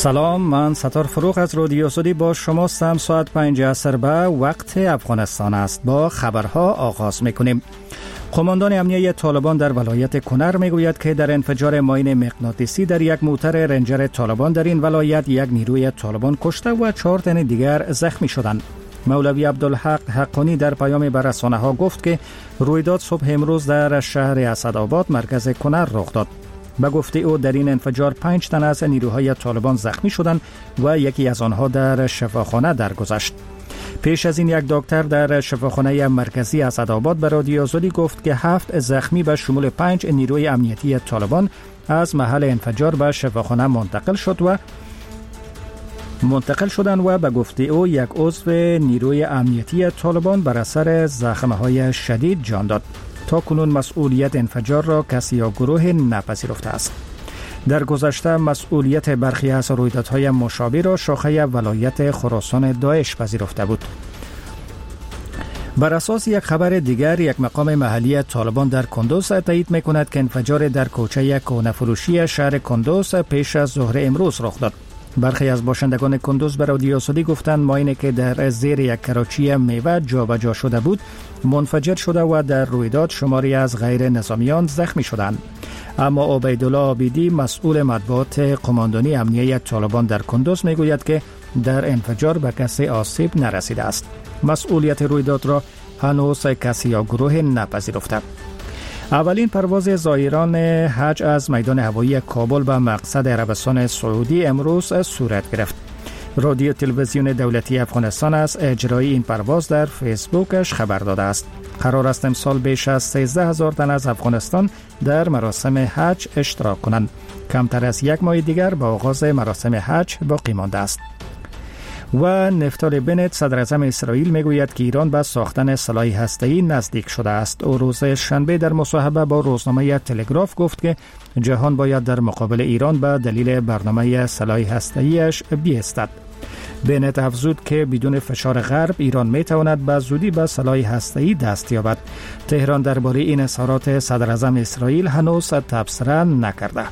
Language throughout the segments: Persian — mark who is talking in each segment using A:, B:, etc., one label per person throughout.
A: سلام، من ستار فروغ از رادیو آزادی با شما هستم. ساعت 5 عصر به وقت افغانستان است. با خبرها آغاز میکنیم. قماندان امنیه طالبان در ولایت کنر میگوید که در انفجار ماین مغناطیسی در یک موتر رنجر طالبان در این ولایت یک نیروی طالبان کشته و 4 تن دیگر زخمی شدند. مولوی عبدالحق حقانی در پیام به رسانه‌ها گفت که رویداد صبح امروز در شهر اسدآباد مرکز کنر رخ داد. به گفته او در این انفجار 5 تن از نیروهای طالبان زخمی شدند و یکی از آنها در شفاخانه درگذشت. پیش از این یک دکتر در شفاخانه مرکزی اسدآباد به رادیو آزادی گفت که 7 زخمی به شمول 5 نیروی امنیتی طالبان از محل انفجار به شفاخانه منتقل شدند و به گفته او یک عضو نیروی امنیتی طالبان بر اثر زخم‌های شدید جان داد. تا کنون مسئولیت انفجار را کسی یا گروه نپذیرفته است. در گذشته مسئولیت برخی از رویدادهای مشابه را شاخه ولایت خراسان داعش پذیرفته بود. بر اساس یک خبر دیگر، یک مقام محلی طالبان در کندوز تایید می‌کند که انفجار در کوچه کهنه‌فروشی شهر کندوز پیش از ظهر امروز رخ داد. برخی از باشندگان کندوز به رادیو آزادی گفتند ماینی که در زیر یک کراچی میوه جابجا شده بود منفجر شده و در رویداد شماری از غیر نظامیان زخمی شدند. اما عبیدالله عابدی مسئول مطبوعات قماندانی امنیه طالبان در کندوز میگوید که در انفجار به کسی آسیب نرسیده است. مسئولیت رویداد را هنوز کسی یا گروه نپذیرفته. اولین پرواز زائران حج از میدان هوایی کابل به مقصد عربستان سعودی امروز صورت گرفت. رادیو تلویزیون دولتی افغانستان از اجرای این پرواز در فیسبوکش خبر داده است. قرار است امسال بیش از 13,000 تن از افغانستان در مراسم حج اشتراک کنند. کمتر از یک ماه دیگر با آغاز مراسم حج باقی مانده است. و نفتالی بنت صدر اعظم اسرائیل میگوید که ایران به ساختن سلاح هسته‌ای نزدیک شده است. او روز شنبه در مصاحبه با روزنامه تلگراف گفت که جهان باید در مقابل ایران به دلیل برنامه سلاح هسته‌ایش بایستد. بنت افزود که بدون فشار غرب ایران میتواند به زودی به سلاح هسته‌ای دست یابد. تهران درباره این اظهارات صدر اعظم اسرائیل هنوز تبصره نکرده.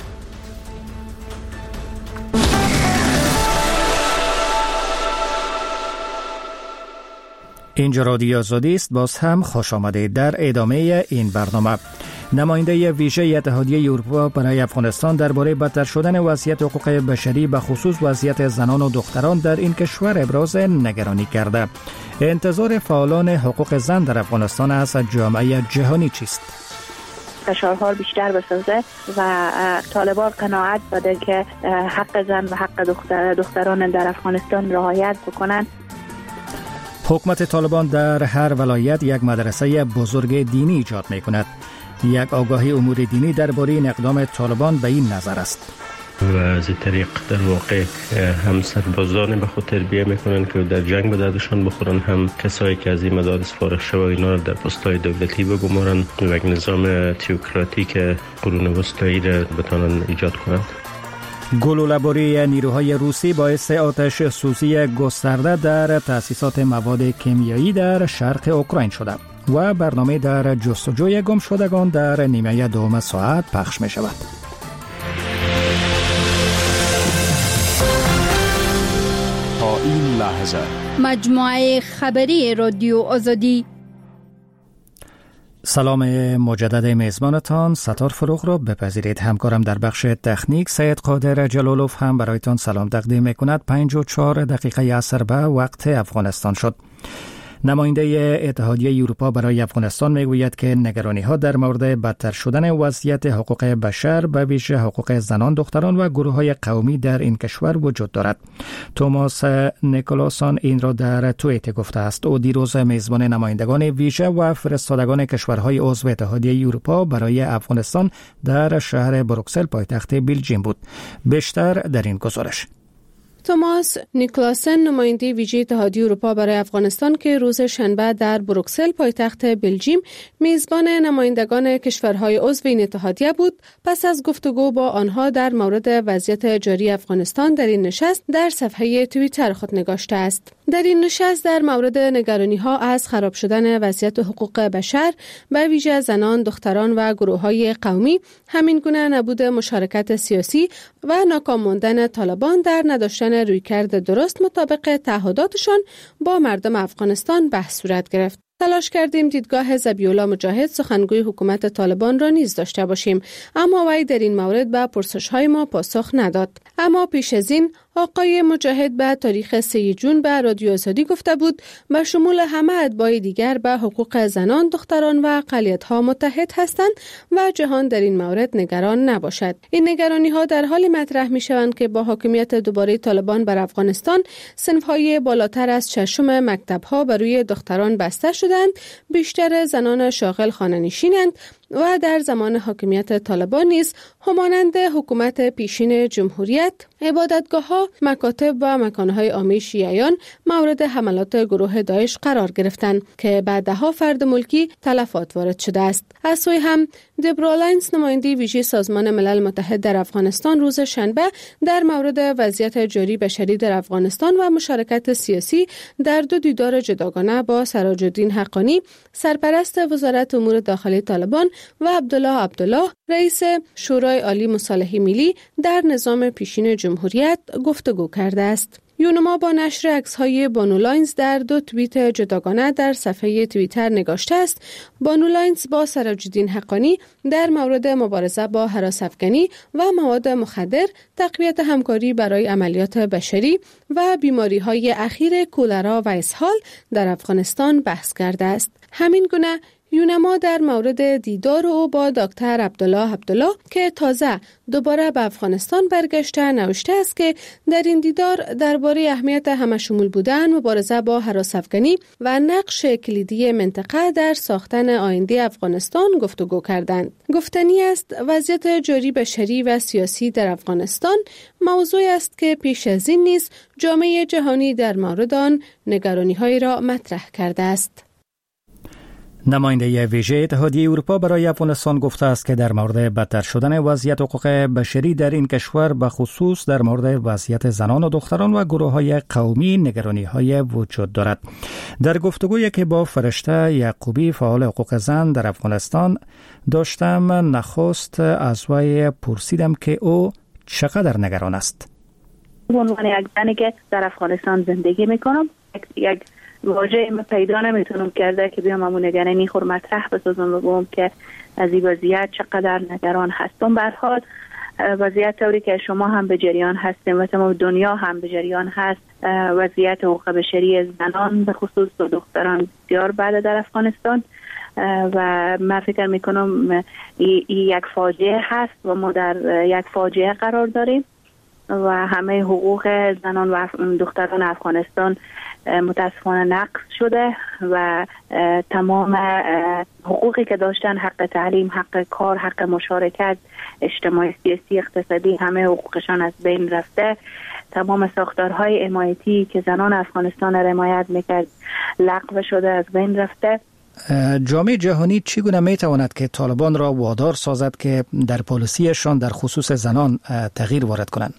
A: اینجا رادیو آزادی است. باز هم خوش آمدید. در ادامه این برنامه نماینده ویژه اتحادیه اروپا برای افغانستان درباره بدتر شدن وضعیت حقوق بشری به خصوص وضعیت زنان و دختران در این کشور ابراز نگرانی کرده. انتظار فعالان حقوق زن در افغانستان از جامعه جهانی چیست؟
B: فشارها بیشتر بسازه و طالبان قناعت بده که حق زن و حق دختران در افغانستان رعایت بکنند.
A: حکومت طالبان در هر ولایت یک مدرسه بزرگ دینی ایجاد می کند. یک آگاهی امور دینی درباره این اقدام طالبان به این نظر است.
C: و از این طریق در واقع هم سربازان به خود تربیه میکنن که در جنگ به دردشان بخورن، هم کسایی که از این مدارس فارغ شوند اینا را در پست‌های دولتی بگمارن و یک نظام تئوکراتیک قرون وسطایی را بتوانند ایجاد کنند.
A: گلوله‌باری نیروهای روسی باعث آتش سوزی گسترده در تأسیسات مواد کیمیایی در شرق اوکراین شده و برنامه در جستجوی گمشدگان در نیمه دوم ساعت پخش می شود.
D: تا این لحظه
E: مجموعه خبری رادیو آزادی.
A: سلام مجدد میزبانتان ستار فروغ را بپذیرید. همکارم در بخش تکنیک سید قادر جلالوف هم برایتان سلام تقدیم میکند. 54 دقیقه عصر به وقت افغانستان شد. نماینده اتحادیه اروپا برای افغانستان میگوید که نگرانی‌ها در مورد بدتر شدن وضعیت حقوق بشر به ویژه حقوق زنان، دختران و گروه‌های قومی در این کشور وجود دارد. توماس نیکولاسون این را در توییت گفته است. او دیروز میزبان نمایندگان ویژه و فرستادگان کشورهای عضو اتحادیه اروپا برای افغانستان در شهر بروکسل پایتخت بلژیم بود. بیشتر در این گزارش.
F: توماس نیکولاسن نماینده ویژه اتحادیه اروپا برای افغانستان که روز شنبه در بروکسل پایتخت بلژیم میزبان نمایندگان کشورهای عضو این اتحادیه بود، پس از گفتگو با آنها در مورد وضعیت جاری افغانستان در این نشست در صفحه توییتر خود نگاشته است. در این نشست در مورد نگرانی‌ها از خراب شدن وضعیت حقوق بشر به ویژه زنان، دختران و گروه‌های قومی، همین گونه نبود مشارکت سیاسی و ناکام ماندن طالبان در نداشتن رویکرد درست مطابق تعهداتشان با مردم افغانستان بحث صورت گرفت. تلاش کردیم دیدگاه ذبیح‌الله مجاهد سخنگوی حکومت طالبان را نیز داشته باشیم، اما وی در این مورد به پرسش‌های ما پاسخ نداد. اما پیش از این آقای مجاهد به تاریخ 3 جون به رادیو آزادی گفته بود به شمول همه اتباع دیگر به حقوق زنان، دختران و اقلیت‌ها متحد هستند و جهان در این مورد نگران نباشد. این نگرانی‌ها در حالی مطرح می‌شوند که با حاکمیت دوباره طالبان بر افغانستان صنف‌های بالاتر از چشم مکتب‌ها بر روی دختران بسته شدند، بیشتر زنان شاغل خانه‌نشینند و در زمان حاکمیت طالبان نیز همانند حکومت پیشین جمهوریت عبادتگاه‌ها، مکاتب و مکان‌های عامی شیعیان مورد حملات گروه داعش قرار گرفتند که بعدها فرد ملکی تلفات وارد شده است. از سوی هم دبرا لاینز نماینده ویژه سازمان ملل متحد در افغانستان روز شنبه در مورد وضعیت جاری بشری در افغانستان و مشارکت سیاسی در 2 دیدار جداگانه با سراج الدین حقانی، سرپرست وزارت امور داخلی طالبان و عبدالله رئیس شورای عالی مصالحه ملی در نظام پیشین جمهوریت گفتگو کرده است. یونما با نشر عکس‌های بانو لاینز در 2 توییت جداگانه در صفحه توییتر نگاشته است: بانو لاینز با سراج الدین حقانی در مورد مبارزه با هراس‌افکنی و مواد مخدر، تقویت همکاری برای عملیات بشری و بیماری‌های اخیر کولرا و اسهال در افغانستان بحث کرده است. همین گونه یونما در مورد دیدار او با دکتر عبدالله که تازه دوباره به افغانستان برگشته نوشته است که در این دیدار درباره اهمیت همشمول بودن، مبارزه با هراس‌افکنی و نقش کلیدی منطقه در ساختن آینده افغانستان گفتگو کردند. گفتنی است وضعیت جاری بشری و سیاسی در افغانستان موضوعی است که پیش از این نیز جامعه جهانی در مورد آن نگرانی‌هایی را مطرح کرده است.
A: نماینده ویژه اتحادیه اروپا برای افغانستان گفته است که در مورد بدتر شدن وضعیت حقوق بشری در این کشور به خصوص در مورد وضعیت زنان و دختران و گروه‌های قومی نگرانی‌های وجود دارد. در گفتگویی که با فرشته یعقوبی فعال حقوق زن در افغانستان داشتم، نخست از وی پرسیدم که او چقدر نگران است.
B: به عنوان یک زنی که در افغانستان زندگی میکنم، یک واژه پیدا نمیتونم کرده که بیام همون نگرانی خور مطرح بسازم و بگم که از این وضعیت چقدر نگران هستم. به هر حال وضعیت طوری که شما هم به جریان هستیم و تمام دنیا هم به جریان هست، وضعیت حقوق بشری زنان به خصوص دختران بسیار بده در افغانستان و من فکر میکنم یک فاجعه هست و ما در یک فاجعه قرار داریم و همه حقوق زنان و دختران افغانستان متاسفانه نقض شده و تمام حقوقی که داشتن، حق تعلیم، حق کار، حق مشارکت اجتماعی، سیاسی، اقتصادی، همه حقوقشان از بین رفته. تمام ساختارهای حمایتی که زنان افغانستان را حمایت میکرد لغو شده، از بین رفته.
A: جامعه جهانی چگونه میتواند که طالبان را وادار سازد که در پالیسیشان در خصوص زنان تغییر وارد کنند؟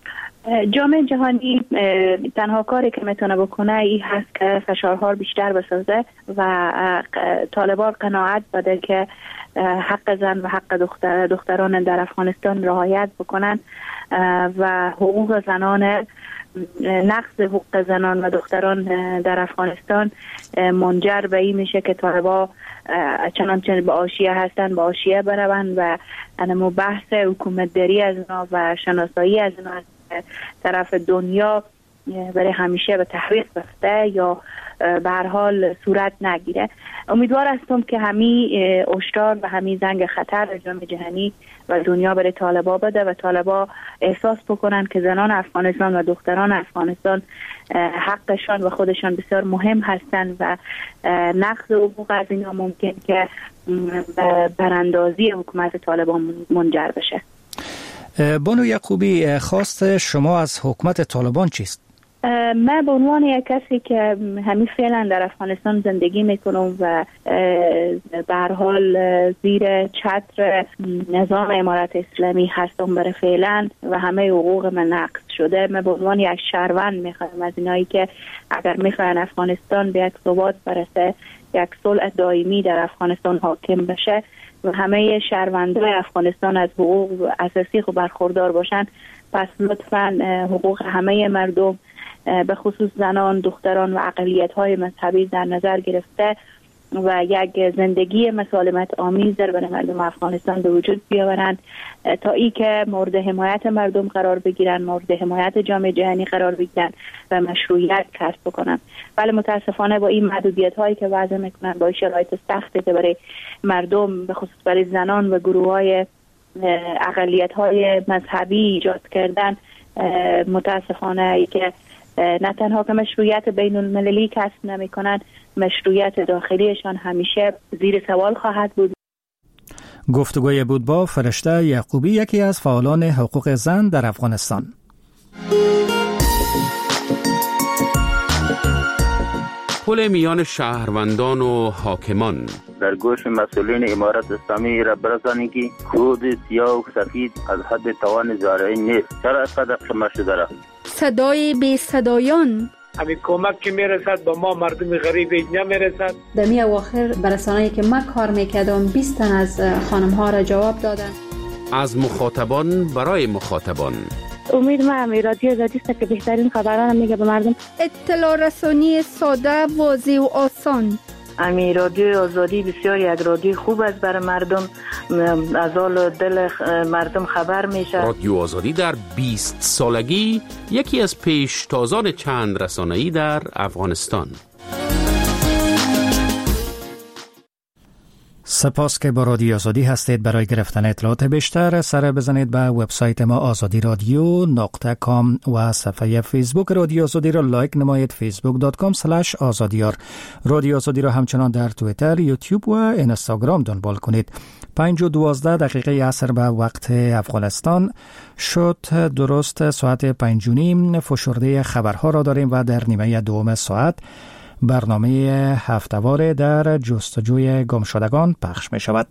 B: جامعه جهانی تنها کاری که میتونه بکنه این هست که فشارها بیشتر بسازه و طالبان قناعت بده که حق زن و حق دختران در افغانستان رعایت بکنن و حقوق زنان، نقض حقوق زنان و دختران در افغانستان منجر به این میشه که طالبان چنانچه به حاشیه هستن به حاشیه بروند و انمو بحث حکومتداری از اونا و شناسایی از اونا طرف دنیا برای همیشه به تحریف رفته یا به هر حال صورت نگیره. امیدوار هستم که همین هشدار و همین زنگ خطر جامعه جهانی و دنیا برای طالبا بده و طالبا احساس بکنن که زنان افغانستان و دختران افغانستان حقشان و خودشان بسیار مهم هستند و نقض حقوق از اینا ممکن که براندازی حکومت طالبان منجر بشه.
A: بانو یعقوبی، خواست شما از حکومت طالبان چیست؟
B: من به عنوان یک کسی که همین فعلا در افغانستان زندگی میکنم و به هر حال زیر چتر نظام امارت اسلامی هستم برای فعلا و همه حقوق من نقض شده، من به عنوان یک شهروند میخوام از اینایی که اگر میخواین افغانستان به یک ثبات برسه، یک صلح دائمی در افغانستان حاکم بشه و همه شهروندان افغانستان از حقوق اساسی خود برخوردار باشن، پس لطفاً حقوق همه مردم به خصوص زنان، دختران و اقلیت‌های مذهبی در نظر گرفته و یک زندگی مسالمت آمیز در برای مردم افغانستان به وجود بیاورند تا ای که مورد حمایت مردم قرار بگیرن، مورد حمایت جامعه جهانی قرار بگیرن و مشروعیت کسب بکنن. ولی متاسفانه با این محدودیت‌هایی که وضع میکنن، با شرایط سختی که برای مردم به خصوص برای زنان و گروه‌های اقلیت‌های مذهبی ایجاد کردن، متاسفانه ای که نه تنها که مشروعیت بین المللی کسب نمی کنند، مشروعیت داخلیشان همیشه زیر سوال خواهد بود.
A: گفتگوی بود با فرشته یعقوبی، یکی از فعالان حقوق زن در افغانستان.
G: پل میان شهروندان و حاکمان
H: در گوش مسئولین امارت اسلامی را برسانی که کود سیاه و سفید از حد توان زارعی نیست. چرا اینقدر شما شده را؟
E: صدای بی صدایان،
I: همین کمک که میرسد با ما مردم غریب نمیرسد.
J: در می اواخر برسانه‌ای که من کار میکردم 20 تن از خانم ها را جواب دادن.
G: از مخاطبان برای مخاطبان.
B: امید من رادیو آزادی است که بهترین خبران میگه به مردم.
E: اطلاع رسانی ساده، واضح و آسان.
K: امی رادیو آزادی بسیار یک رادیو خوب است برای مردم، از حال دل مردم خبر میشه.
G: رادیو آزادی در 20 سالگی یکی از پیشتازان چند رسانه‌ای در افغانستان.
A: سپاس که با رادیو آزادی هستید. برای گرفتن اطلاعات بیشتر سر بزنید به وبسایت ما azadiradyo.com و صفحه فیسبوک رادیو آزادی را لایک نمایید، facebook.com/azadiyar. رادیو آزادی را همچنان در توییتر، یوتیوب و اینستاگرام دنبال کنید. 5:12 دقیقه عصر به وقت افغانستان شد. درست ساعت 5:30 فشرده خبرها را داریم و در نیمه دوم ساعت برنامه هفته‌وار در جستجوی گمشدگان پخش می شود.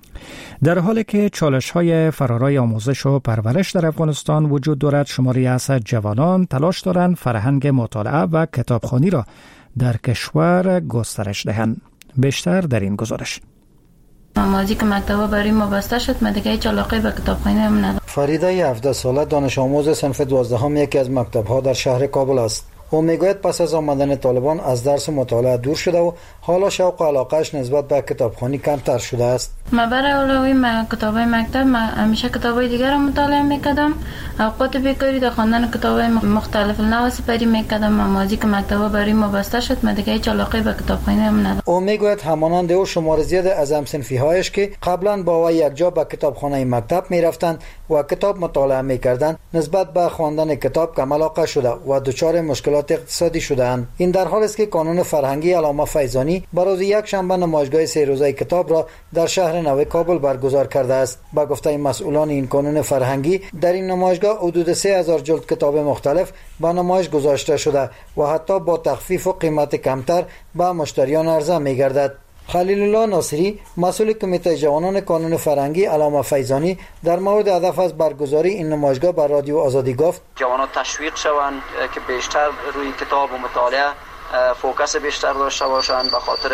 A: در حالی که چالش‌های فرارای آموزش و پرورش در افغانستان وجود دارد، شماری از جوانان تلاش دارند فرهنگ مطالعه و کتابخوانی را در کشور گسترش دهند. بیشتر در این گزارش.
L: مازی که مکتبا برای ما بسته شد، من دیگه هیچ علاقه به کتابخوانی ندارم.
M: فریده 17 ساله دانش آموز صنف 12 یکی از مکتب‌ها در شهر کابل است. او میگوید پس از آمدن طالبان از درس و مطالعه دور شده و حالا شوق و علاقهش نسبت به کتابخوانی کمتر شده است.
L: من برای اولوی کتابای مکتب، من همیشه کتابای دیگر را مطالعه میکردم. اوقات بیکاری در خواندن کتابای مختلف نو سپری میکردم. مازی که مکتبا برای ما بسته شد، من دیگه هیچ علاقه به کتابخوانی ندارم.
M: او میگوید همانند او شمار زیاد از هم‌صنفی‌هایش که قبلا با وی یک جا به کتابخانه مکتب میرفتند و کتاب مطالعه میکردند، نسبت به خواندن کتاب کم علاقه شده و دچار مشکلات اقتصادی شده‌اند. این در حالی است که کانون فرهنگی علامه فیضانی بر روز یک شنبه نمایشگاه 3 روزه کتاب را در شهر نو کابل برگزار کرده است. با گفته مسئولان این کانون فرهنگی، در این نمایشگاه حدود 3000 جلد کتاب مختلف به نمایش گذاشته شده و حتی با تخفیف و قیمت کمتر به مشتریان عرضه می‌گردد. خلیل الله ناصری، مسئول کمیته جوانان کانون فرهنگی علامه فیضانی، در مورد هدف از برگزاری این نمایشگاه بر رادیو آزادی گفت:
N: جوانان تشویق شوند که بیشتر روی کتاب و مطالعه فوکس بیشتر داشته باشند، به خاطر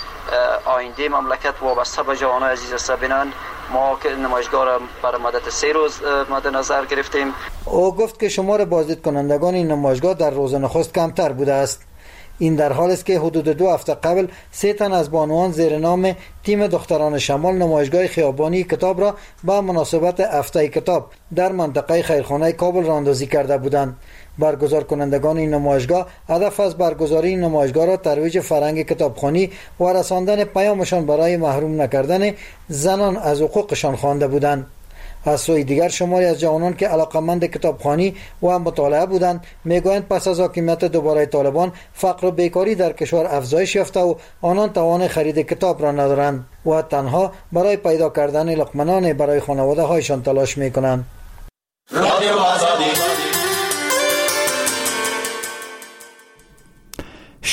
N: آینده مملکت وابسته به جوانان عزیز است. ببینند ما که نمایشگاه را برای مدت 3 روز مد نظر گرفتیم.
M: او گفت که شمار بازدید کنندگان این نمایشگاه در روز نخست کمتر بوده است. این در حالی است که حدود 2 هفته قبل 3 تن از بانوان زیر نام تیم دختران شمال نمایشگاه خیابانی کتاب را به مناسبت هفته کتاب در منطقه خیرخانه کابل راندازی کرده بودند. برگزار کنندگان این نمایشگاه هدف از برگزاری این نمایشگاه را ترویج فرهنگ کتابخوانی و رساندن پیامشان برای محروم نکردن زنان از حقوقشان خوانده بودند. از سوی دیگر شماری از جوانان که علاقمند کتابخوانی و مطالعه بودند میگویند پس از حاکمیت دوباره طالبان فقر و بیکاری در کشور افزایش یافته و آنان توان خرید کتاب را ندارند و تنها برای پیدا کردن لقمه برای خانواده هایشان تلاش میکنند.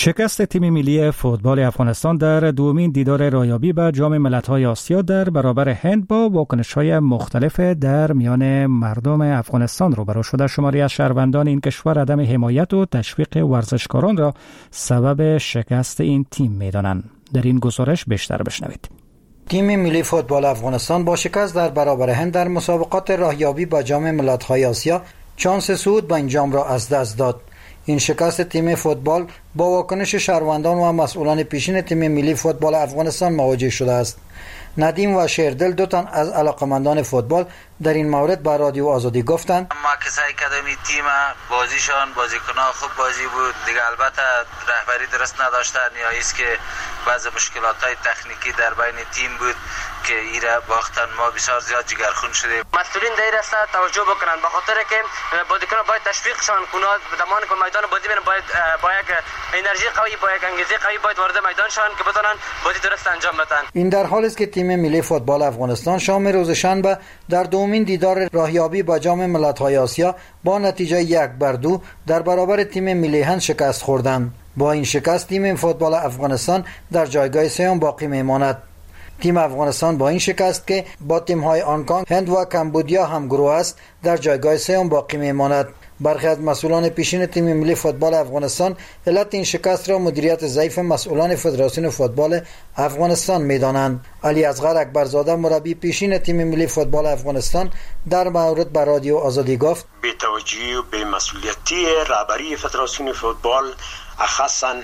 A: شکست تیم ملی فوتبال افغانستان در دومین دیدار رایابی به جام ملت‌های آسیا در برابر هند با واکنش‌های مختلف در میان مردم افغانستان روبرو شده. شماری از شهروندان این کشور عدم حمایت و تشویق ورزشکاران را سبب شکست این تیم می‌دانند. در این گزارش بیشتر بشنوید.
M: تیم ملی فوتبال افغانستان با شکست در برابر هند در مسابقات راهیابی به جام ملت‌های آسیا شانس صعود به این جام را از دست داد. این شکست تیم فوتبال با واکنش شهروندان و مسئولان پیشین تیم ملی فوتبال افغانستان مواجه شده است. ندیم و شیردل دو تن از علاقمندان فوتبال در این مورد به رادیو آزادی گفتند
O: ما که سعی کردیم این تیم بازیشان بازیکن‌ها خوب بازی بود دیگه، البته رهبری درست نداشتن یا است که بعضی مشکلات‌های تکنیکی در بین تیم بود که ایره باختن. ما بسیار زیاد جگرخون شدیم. مسئولین در اصلا توجه بکنن به خاطر که بازیکن‌ها باید تشویقشان کنند زمانی که میدان بازی میرن با یک انرژی قوی با یک انگیزه قوی باید وارد میدان شون که بتونن بازی درست انجام بدن.
M: این در حالی است که تیم ملی فوتبال افغانستان شام روز شنبه در دومین دیدار راهیابی با جام ملت‌های آسیا با نتیجه 1-2 در برابر تیم ملی هند شکست خوردند. با این شکست تیم فوتبال افغانستان در جایگاه سوم باقی میماند. تیم افغانستان با این شکست که با تیم‌های هنگ‌کنگ، هند و کمبودیا هم گروه است در جایگاه سوم باقی میماند. برخی از مسئولان پیشین تیم ملی فوتبال افغانستان علت این شکست را مدیریت ضعیف مسئولان فدراسیون فوتبال افغانستان می‌دانند. علی اصغر اکبرزاده مربی پیشین تیم ملی فوتبال افغانستان در مورد به رادیو آزادی گفت:
P: بی توجهی و بی مسئولیتی رهبری فدراسیون فوتبال، خاصا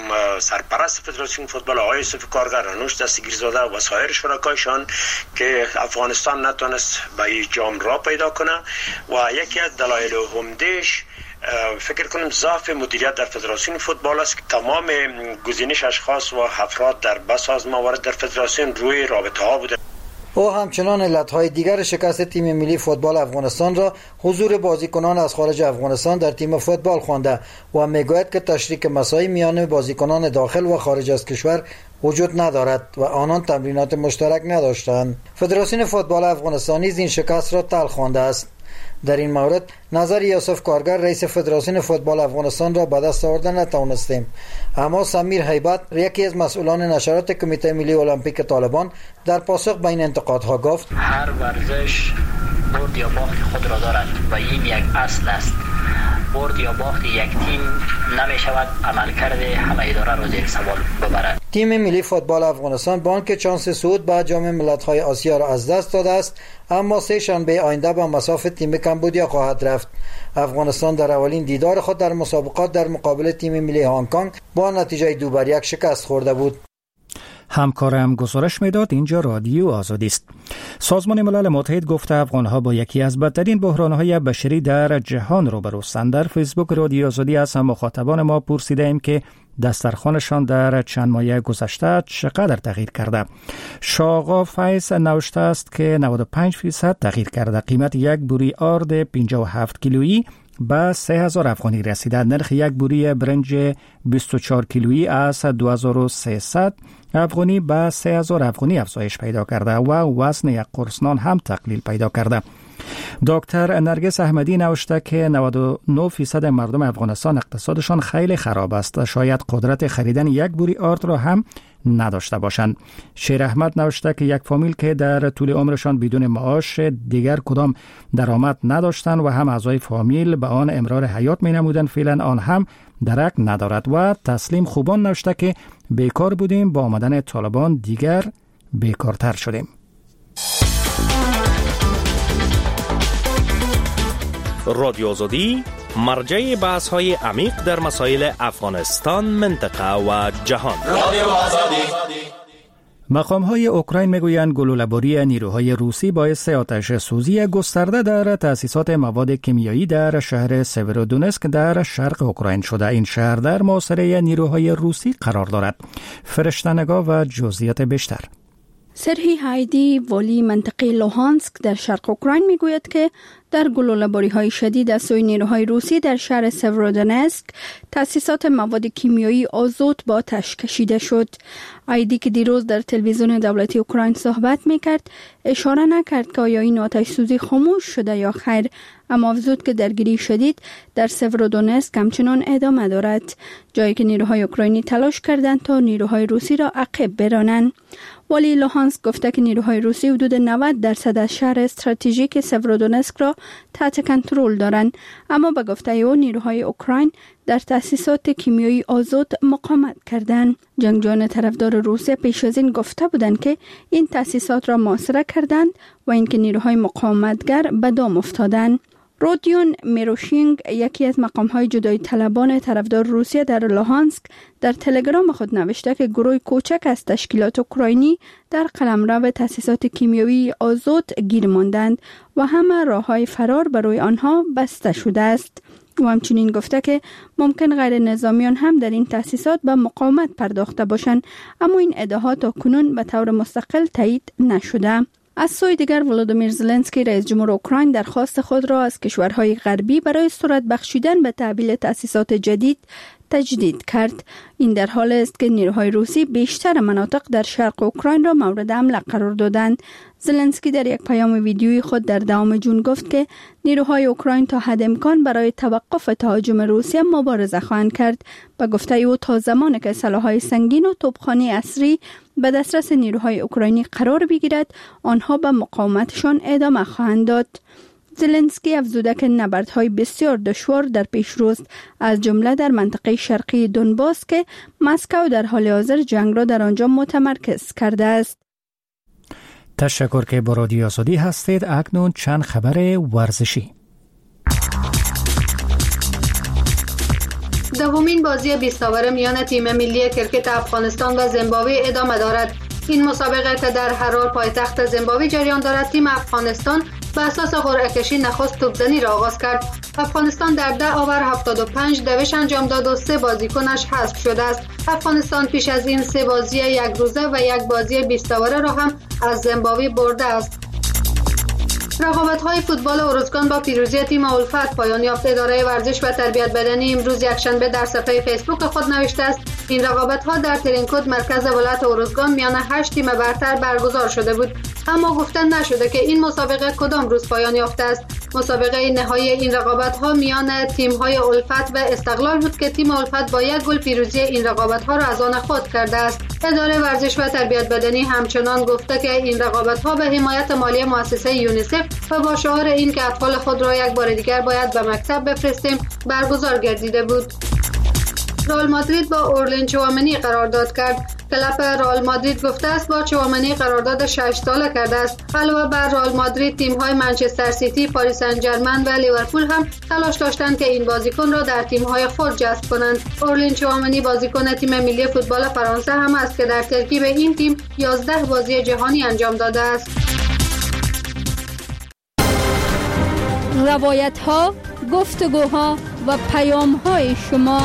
P: سرپرست فدراسیون فوتبال آقای یوسف کارگر، انوش دستگیرزاده و سایر شرکایشان که افغانستان نتونست به این جام را پیدا کنه و یکی از دلایل عمده‌اش فکر کنم ضعف مدیریت در فدراسیون فوتبال است که تمام گزینش اشخاص و افراد در بساز موارد در فدراسیون روی رابطه ها بوده.
M: او همچنان علتهای دیگر شکست تیم ملی فوتبال افغانستان را حضور بازیکنان از خارج افغانستان در تیم فوتبال خوانده و میگوید که تشریک مساعی میان بازیکنان داخل و خارج از کشور وجود ندارد و آنان تمرینات مشترک نداشتند. فدراسیون فوتبال افغانستان نیز این شکست را تلخ خوانده است. در این مورد نظر یوسف کارگر رئیس فدراسیون فوتبال افغانستان را به دست آوردن نتوانستیم، اما سمیر هیبت یکی از مسئولان نشرات کمیته ملی المپیک طالبان در پاسخ به این انتقادها گفت:
Q: هر ورزش برد یا باخت خود را دارد و این یک اصل است. برد یا باخت یک تیم نمی شود عملکرد همه اداره را زیر سوال ببرد.
M: تیم ملی فوتبال افغانستان با آنکه شانس صعود به جام ملت‌های آسیا را از دست داده است، اما سه شنبه آینده به مصاف تیم کمبودیا خواهد رفت. افغانستان در اولین دیدار خود در مسابقات در مقابل تیم ملی هنگ‌کنگ با نتیجه 2-1 شکست خورده بود.
A: همکارم گزارش میداد. اینجا رادیو آزادی است. سازمان ملل متحد گفته افغانها با یکی از بدترین بحران‌های بشری در جهان روبروستند. در فیسبوک رادیو آزادی از مخاطبان ما پرسیده ایم که دسترخوانشان در چند ماه گذشته چقدر تغییر کرده. شاقا فیض نوشته است که 95% تغییر کرده. قیمت یک بوری آرد 57 کیلویی به 3000 افغانی رسیده. نرخ یک بوری برنج 24 کیلویی از 2300 افغانی به 3000 افغانی افزایش پیدا کرده و وزن یک قرص نان هم تقلیل پیدا کرده. دکتر نرگس احمدی نوشته که 99% مردم افغانستان اقتصادشان خیلی خراب است. شاید قدرت خریدن یک بوری آرد را هم نداشته باشند. شیر احمد نوشته که یک فامیل که در طول عمرشان بدون معاش دیگر کدام درآمد نداشتند و هم اعضای فامیل به آن امرار حیات می نمودند، فعلا آن هم درک ندارد. و تسلیم خوبان نوشته که بیکار بودیم، با آمدن طالبان دیگر بیکارتر شدیم.
R: رادیو آزادی مرجع بحث های عمیق در مسائل افغانستان، منطقه و جهان. رادیو آزادی.
A: مقام‌های اوکراین میگویند گلوله‌باری نیروهای روسی باعث آتش سوزی گسترده در تأسیسات مواد کیمیایی در شهر سیورودونسک در شرق اوکراین شده. این شهر در محاصره نیروهای روسی قرار دارد. فرشته‌نگاه و جزئیات بیشتر.
E: سرهی هایدی، والی منطقه لوهانسک در شرق اوکراین میگوید که در گلوله‌باری‌های شدید از سوی نیروهای روسی در شهر سورودونسک تأسیسات مواد کیمیایی آزوت با آتش کشیده شد. آیدی که دیروز در تلویزیون دولتی اوکراین صحبت میکرد اشاره نکرد که آیا این آتش سوزی خاموش شده یا خیر، اما افزود که درگیری شدید در سورودونسک همچنان ادامه دارد، جایی که نیروهای اوکراینی تلاش کردند تا نیروهای روسی را عقب برانند. ولی لوهانسک گفته که نیروهای روسی حدود 90% از شهر استراتژیک سورودونسک را تحت کنترل دارند، اما به گفته او نیروهای اوکراین در تأسیسات کیمیایی آزوت مقاومت کردند. جنگجویان طرفدار روسیه پیش از این گفته بودند که این تأسیسات را محاصره کردند و اینکه نیروهای مقاومتگر به دام افتادند. رودیون میروشینگ، یکی از مقام‌های جدایی طلبان طرفدار روسیه در لوهانسک، در تلگرام خود نوشته که گروه کوچک از تشکیلات اوکراینی در قلمرو تأسیسات کیمیایی آزوت گیر ماندند و همه راه‌های فرار برای آنها بسته شده است. و همچنین گفته که ممکن غیر نظامیان هم در این تأسیسات به مقاومت پرداخته باشند، اما این ادعاها تا کنون به طور مستقل تایید نشده. از سوی دیگر ولودیمیر زلنسکی رئیس جمهور اوکراین درخواست خود را از کشورهای غربی برای سرعت بخشیدن به تحویل تأسیسات جدید تجدید کرد. این در حال است که نیروهای روسی بیشتر مناطق در شرق اوکراین را مورد حمله قرار دادند. زلنسکی در یک پیام ویدیویی خود در 10 جون گفت که نیروهای اوکراین تا حد امکان برای توقف تهاجم روسیه مبارزه خواهند کرد. به گفته او تا زمانی که سلاح‌های سنگین و توپخانه عصری به دسترس نیروهای اوکراینی قرار بگیرد، آنها به مقاومتشان ادامه خواهند داد. زلنسکی افزوده که نبردهای بسیار دشوار در پیش روست، از جمله در منطقه شرقی دونباس که مسکو در حال حاضر جنگ را در آنجا متمرکز کرده است.
A: تشکر که با رادیو آزادی هستید. اکنون چند خبر ورزشی.
S: دومین بازی 20 اوور میان تیم ملی کرکت افغانستان و زیمبابوه ادامه دارد. این مسابقه که در هرار پایتخت زیمبابوه جریان دارد، تیم افغانستان به اساس قرعه کشی نخست توپزنی را آغاز کرد. افغانستان در 10 اوور 75 دوش انجام داد و 3 بازیکنش حذف شده است. افغانستان پیش از این 3 بازی یک روزه و 1 بازی 20 اوره را هم از زیمبابوه برده است. رقابت‌های فوتبال ارزگان با پیروزی تیم الفت پایان یافت. اداره ورزش و تربیت بدنی امروز یکشنبه در صفحه فیسبوک خود نوشته است این رقابت‌ها در ترینکود مرکز ولایت ارزگان میان 8 تیم برتر برگزار شده بود، اما گفته نشده که این مسابقه کدام روز پایان یافته است. مسابقه نهایی این رقابت‌ها میان تیم‌های الفت و استقلال بود که تیم الفت با 1 گل پیروزی این رقابت‌ها را از آن خود کرده است. اداره ورزش و تربیت بدنی همچنان گفته که این رقابت‌ها به حمایت مالی مؤسسه یونیسف و با شعار این که اطفال خود را یک بار دیگر باید به مکتب بفرستیم برگزار گردیده بود. رئال مادرید با اورلین چوامنی قرارداد کرد. کلب رئال مادرید گفته است با چوامنی قرارداد 6 ساله کرده است. علاوه بر رئال مادرید، تیم‌های منچستر سیتی، پاریس سن ژرمن و لیورپول هم تلاش داشتند که این بازیکن را در تیم‌های خود جذب کنند. اورلین چوامنی بازیکن تیم ملی فوتبال فرانسه هم است که در ترکیب این تیم 11 بازی جهانی انجام داده است.
E: روایت‌ها، گفتگوها و پیام‌های شما.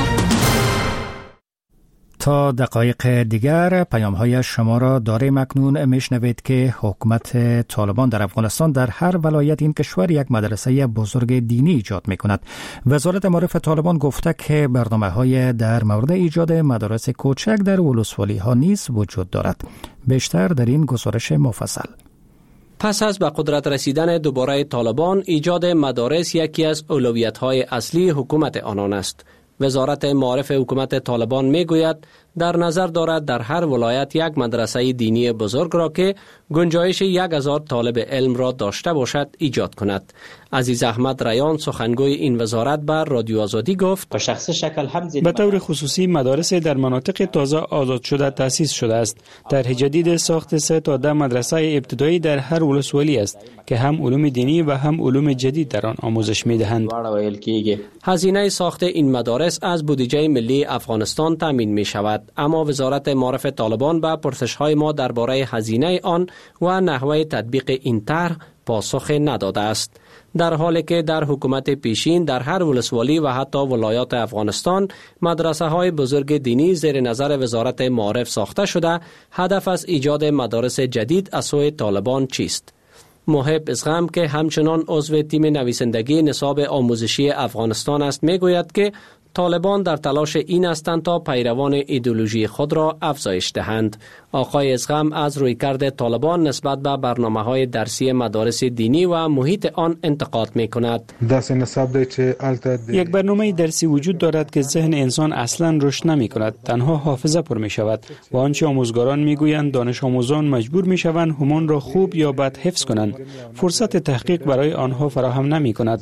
A: تا دقایق دیگر پیام‌های شما را داریم. اکنون میشنوید که حکومت طالبان در افغانستان در هر ولایت این کشور یک مدرسه بزرگ دینی ایجاد می‌کند. وزارت معارف طالبان گفته که برنامه‌های در مورد ایجاد مدارس کوچک در ولسوالی‌ها نیز وجود دارد. بیشتر در این گزارش مفصل.
T: پس از به قدرت رسیدن دوباره طالبان، ایجاد مدارس یکی از اولویت‌های اصلی حکومت آنان است. وزارت معارف حکومت طالبان میگوید در نظر دارد در هر ولایت یک مدرسه دینی بزرگ را که گنجایش 1000 طالب علم را داشته باشد ایجاد کند. عزیز احمد ریان سخنگوی این وزارت بر رادیو آزادی گفت
U: به طور خصوصی مدارس در مناطق تازه آزاد شده تأسیس شده است. طرح جدید ساخت 3 تا 10 مدرسه ابتدایی در هر ولسوالی است که هم علوم دینی و هم علوم جدید در آن آموزش می‌دهند.
T: هزینه ساخت این مدارس از بودجه ملی افغانستان تامین می شود، اما وزارت معارف طالبان به پرسش‌های ما درباره هزینه آن و نحوه تطبیق این طرح پاسخ نداده است. در حالی که در حکومت پیشین در هر ولسوالی و حتی ولایات افغانستان مدرسه های بزرگ دینی زیر نظر وزارت معارف ساخته شده، هدف از ایجاد مدارس جدید از سوی طالبان چیست؟ محب ازغم که همچنان عضو تیم نویسندگی نصاب آموزشی افغانستان است میگوید که طالبان در تلاش این هستند تا پیروان ایدئولوژی خود را افزایش دهند. آقای ازغم از رویکرد طالبان نسبت به برنامه‌های درسی مدارس دینی و محیط آن انتقاد می‌کند.
U: یک برنامه درسی وجود دارد که ذهن انسان اصلاً رشد نمی‌کند، تنها حافظه پر می‌شود و آنچه آموزگاران می‌گویند دانش آموزان مجبور می‌شوند همان را خوب یا بد حفظ کنند. فرصت تحقیق برای آنها فراهم نمی‌کند.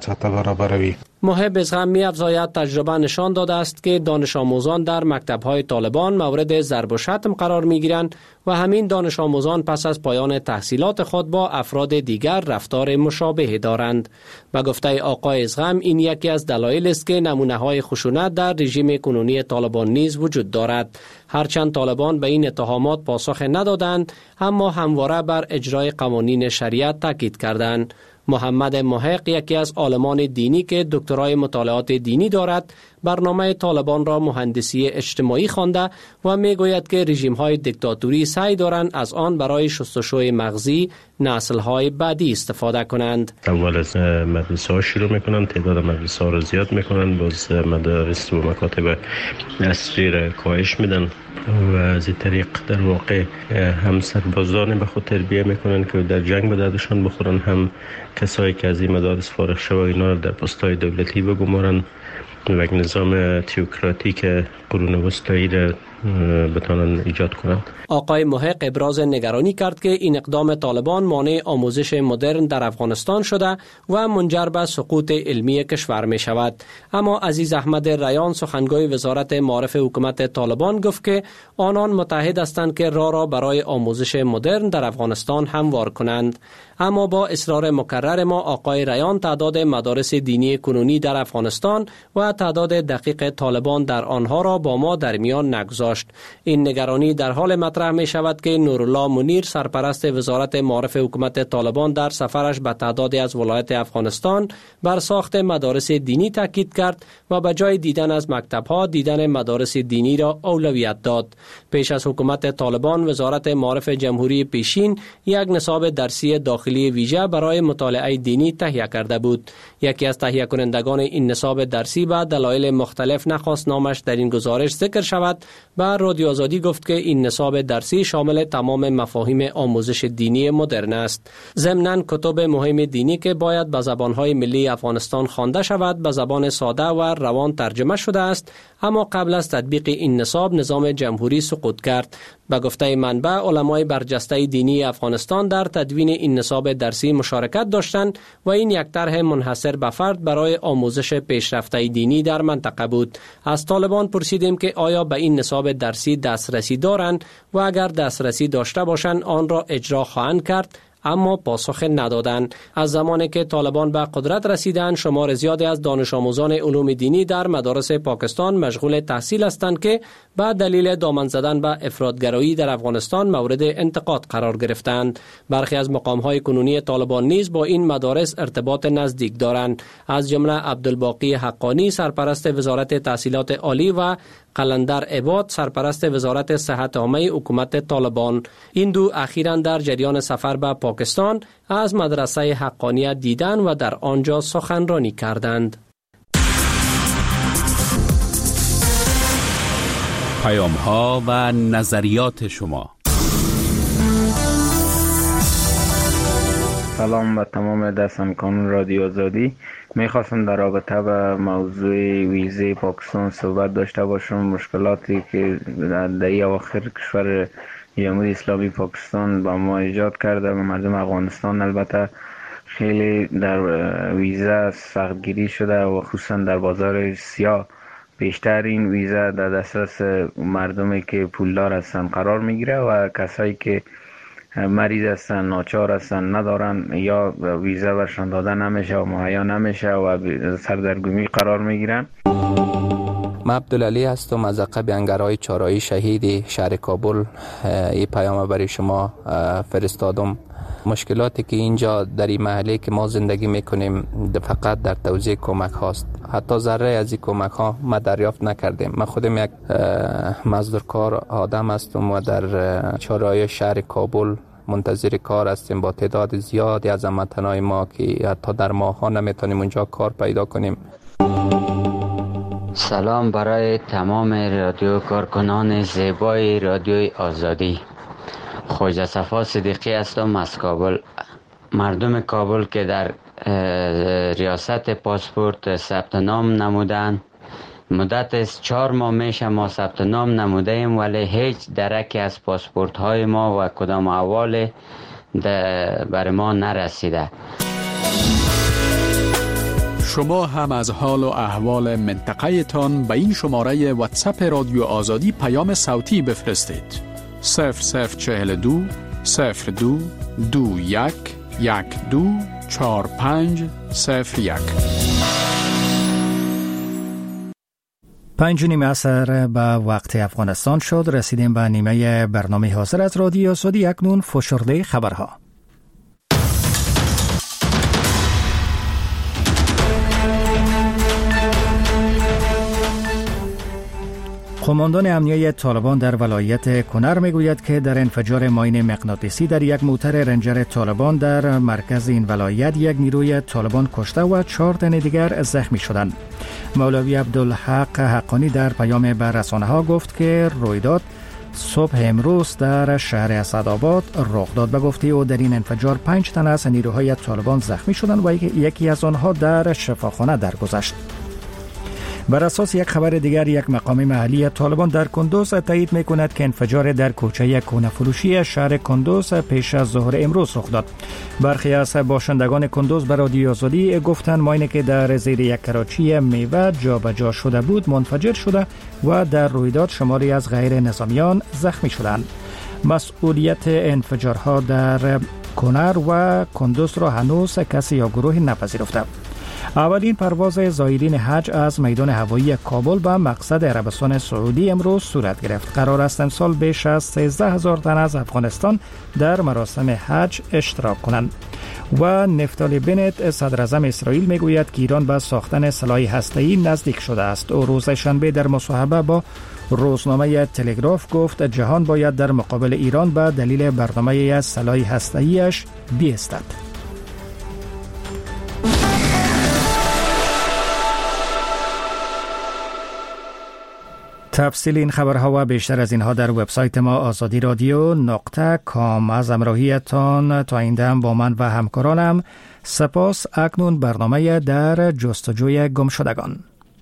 T: محب ازغم می‌افزاید تجربه نشان داده است که دانش آموزان در مکتب‌های طالبان مورد ضرب و شتم قرار می‌گیرند و همین دانش آموزان پس از پایان تحصیلات خود با افراد دیگر رفتار مشابه دارند. به گفته آقای ازغم این یکی از دلایل است که نمونه‌های خشونت در رژیم کنونی طالبان نیز وجود دارد. هرچند طالبان به این اتهامات پاسخ ندادند، اما همواره بر اجرای قوانین شریعت تاکید کردند. محمد محق یکی از عالمان دینی که دکترای مطالعات دینی دارد، برنامه طالبان را مهندسی اجتماعی خوانده و میگوید که رژیم‌های دیکتاتوری سعی دارند از آن برای شستشوی مغزی نسل‌های بعدی استفاده کنند.
C: اول از مدرسه‌ها شروع میکنند، تعداد مدرسه‌ها را زیاد میکنند، باز مدارس و مکاتب اصلی را کاهش میدن و از این طریق در واقع هم سربازان به خود تربیه میکنن که در جنگ به دردشان بخورن، هم کسایی که از این مدارس فارغ شوند اینا را در پست‌های دولتی بگمارن و یک نظام تئوکراتیک قرون وسطایی را بتانن ایجاد کنند.
T: آقای محق ابراز نگرانی کرد که این اقدام طالبان مانع آموزش مدرن در افغانستان شده و منجر به سقوط علمی کشور می شود. اما عزیز احمد ریان سخنگوی وزارت معارف حکومت طالبان گفت که آنان متحد هستند که راه را برای آموزش مدرن در افغانستان هموار کنند. اما با اصرار مکرر ما آقای ریان تعداد مدارس دینی کنونی در افغانستان و تعداد دقیق طالبان در آنها را با ما در میان نگذاشت. این نگرانی در حال مطرح می شود که نورالله منیر سرپرست وزارت معارف حکومت طالبان در سفرش به تعدادی از ولایت افغانستان بر ساخت مدارس دینی تاکید کرد و به جای دیدن از مکتب‌ها دیدن مدارس دینی را اولویت داد. پیش از حکومت طالبان وزارت معارف جمهوری پیشین یک نصاب درسی داخلی ویژه برای مطالعه دینی تهیه کرده بود. یکی از تهیه کنندگان این نصاب درسی به دلایل مختلف نخواست نامش در این گزارش ذکر شود. به رادیو آزادی گفت که این نصاب درسی شامل تمام مفاهیم آموزش دینی مدرن است. ضمناً کتب مهم دینی که باید به زبان‌های ملی افغانستان خوانده شود به زبان ساده و روان ترجمه شده است، اما قبل از تطبیق این نصاب نظام جمهوری سقوط کرد. به گفته منبع علمای برجسته دینی افغانستان در تدوین این نصاب درسی مشارکت داشتند و این یک طرح منحصر به فرد برای آموزش پیشرفته دینی در منطقه بود. از طالبان پرسیدیم که آیا به این نصاب درسی دسترسی دارند و اگر دسترسی داشته باشند آن را اجرا خواهند کرد، اما پاسخ ندادند. از زمانی که طالبان به قدرت رسیدند شمار زیادی از دانش آموزان علوم دینی در مدارس پاکستان مشغول تحصیل هستند که به دلیل دامن زدن به افراطگرایی در افغانستان مورد انتقاد قرار گرفتند. برخی از مقام‌های کنونی طالبان نیز با این مدارس ارتباط نزدیک دارند، از جمله عبدالباقی حقانی سرپرست وزارت تحصیلات عالی و قلندر عباد سرپرست وزارت صحت عامه حکومت طالبان. این دو اخیراً در جریان سفر به پاکستان از مدرسه حقانیه دیدن و در آنجا سخنرانی کردند.
G: پیام‌ها و نظریات شما.
V: سلام به تمام دستمکان رادیو آزادی. میخواستم در رابطه به موضوع ویزه پاکستان صحبت داشته باشم. مشکلاتی که در اواخر کشور جمهوری اسلامی پاکستان با ما ایجاد کرده و مردم افغانستان البته خیلی در ویزه سختگیری شده و خصوصا در بازار سیاه بیشتر این ویزه در دسترس مردمی که پولدار هستند قرار میگیره و کسایی که مریض هستن ناچار هستن ندارن یا ویزه برشان داده نمیشه و مهیا نمیشه و سردرگمی قرار میگیرن.
W: من عبدالعلی هستم از عقب انگرهای چهارراه شهید شهر کابل. این پیام برای شما فرستادم. مشکلاتی که اینجا در این محله که ما زندگی میکنیم فقط در توزیع کمک هاست. حتی ذره از این کمک ها ما دریافت نکردیم. من خودم یک مزدورکار آدم هستم و در چهارراه شهر کابل منتظر کار هستیم با تعداد زیادی از هموطنان ما که حتی در ماه‌ها نمیتونیم اونجا کار پیدا کنیم.
D: سلام برای تمام رادیو کارکنان زیبای رادیوی آزادی. خواجه صفا صدیقی هستم از کابل. مردم کابل که در ریاست پاسپورت ثبت نام نمودن، مدت 4 ماه میشه ما ثبت نام نموده ایم ولی هیچ درکی از پاسپورت های ما و کدام احوال بر ما نرسیده.
F: شما هم از حال و احوال منطقه تان به این شماره واتساپ رادیو آزادی پیام صوتی بفرستید. 0042 02 21 12 4501.
A: 5 عصر به وقت افغانستان شد. رسیدیم به نیمه برنامه حاضر از رادیو آزادی. اکنون فشرده خبرها. قماندان امنیه طالبان در ولایت کنر میگوید که در انفجار ماین مغناطیسی در یک موتر رنجر طالبان در مرکز این ولایت یک نیروی طالبان کشته و 4 تن دیگر زخمی شدند. مولوی عبدالحق حقانی در پیام به رسانه‌ها گفت که رویداد صبح امروز در شهر اسدآباد رخ داد. به گفته او در این انفجار 5 تن از نیروهای طالبان زخمی شدند و یکی از آنها در شفاخانه درگذشت. بر اساس یک خبر دیگر، یک مقام محلی طالبان در کندوز تایید می‌کند که انفجار در کوچه کونه‌فروشی شهر کندوز پیش از ظهر امروز رخ داد. برخی از باشندگان کندوز به رادیو آزادی گفتند ماینی که در زیر یک کراچی میوه جابجا شده بود منفجر شده و در رویداد شماری از غیر نظامیان زخمی شدند. مسئولیت انفجارها در کنر و کندوز را هنوز کسی یا گروهی نپذیرفته. اولین پرواز زائرین حج از میدان هوایی کابل به مقصد عربستان سعودی امروز صورت گرفت. قرار است امسال بیش از 13,000 تن از افغانستان در مراسم حج اشتراک کنند. و نفتالی بنت صدر اعظم اسرائیل میگوید که ایران به ساختن سلاح هسته‌ای نزدیک شده است. او روز شنبه در مصاحبه با روزنامه تلگراف گفت جهان باید در مقابل ایران به دلیل برنامه سلاح هسته‌ایش بیستد. تفصیل این خبرها و بیشتر از اینها در وبسایت ما azadi.radio.com. از همراهیتان تا این دم با من و همکارانم سپاس. اکنون برنامه در جستجوی گمشدگان.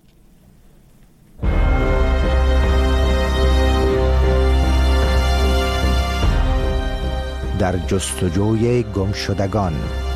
H: در جستجوی گمشدگان.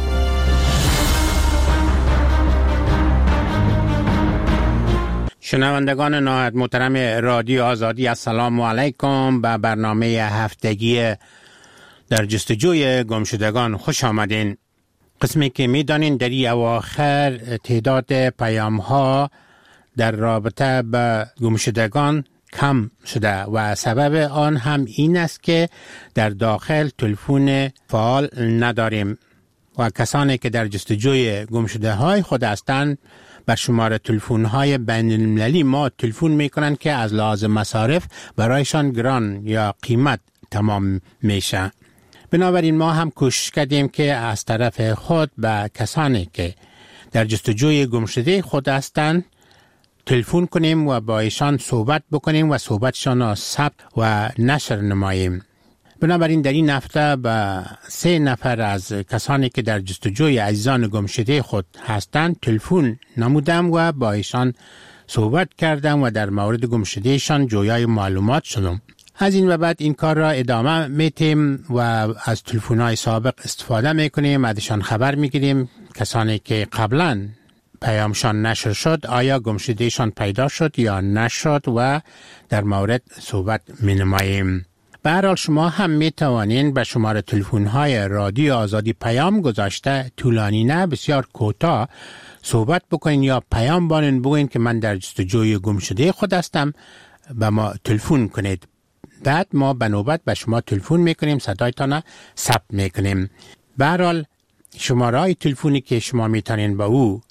X: شنوندگان نهایت محترم رادیو آزادی، السلام علیکم. به برنامه هفتگی در جستجوی گمشدگان خوش آمدین. قسمی که میدانین در این اواخر تعداد پیام ها در رابطه به گمشدگان کم شده و سبب آن هم این است که در داخل تلفن فعال نداریم و کسانی که در جستجوی گمشده های خود هستند بر شماره تلفن های بین المللی ما تلفن میکنند که از لحاظ مصارف برایشان گران یا قیمت تمام میشه. بنابراین ما هم کوشش کردیم که از طرف خود به کسانی که در جستجوی گمشده خود هستند تلفن کنیم و با ایشان صحبت بکنیم و صحبتشان را ثبت و نشر نماییم. بنابراین در این هفته به 3 نفر از کسانی که در جستجوی عزیزان گمشده خود هستند تلفن نمودم و با ایشان صحبت کردم و در مورد گمشدهشان جویای معلومات شدم. از این و بعد این کار را ادامه میتیم و از تلفن‌های سابق استفاده میکنیم، ازشان خبر میگیریم. کسانی که قبلا پیامشان نشر شد آیا گمشدهشان پیدا شد یا نشد و در مورد صحبت مینماییم. به هر حال شما هم می توانید به شماره تلفن‌های رادیو آزادی پیام گذاشته، طولانی نه، بسیار کوتاه صحبت بکنین یا پیام بانین بگوین که من در جستجوی گمشده خود هستم، به ما تلفن کنید. بعد ما به نوبت به شما تلفن میکنیم، صدایتان ثبت میکنیم. به هر حال شماره های تلفنی که شما میتونین با او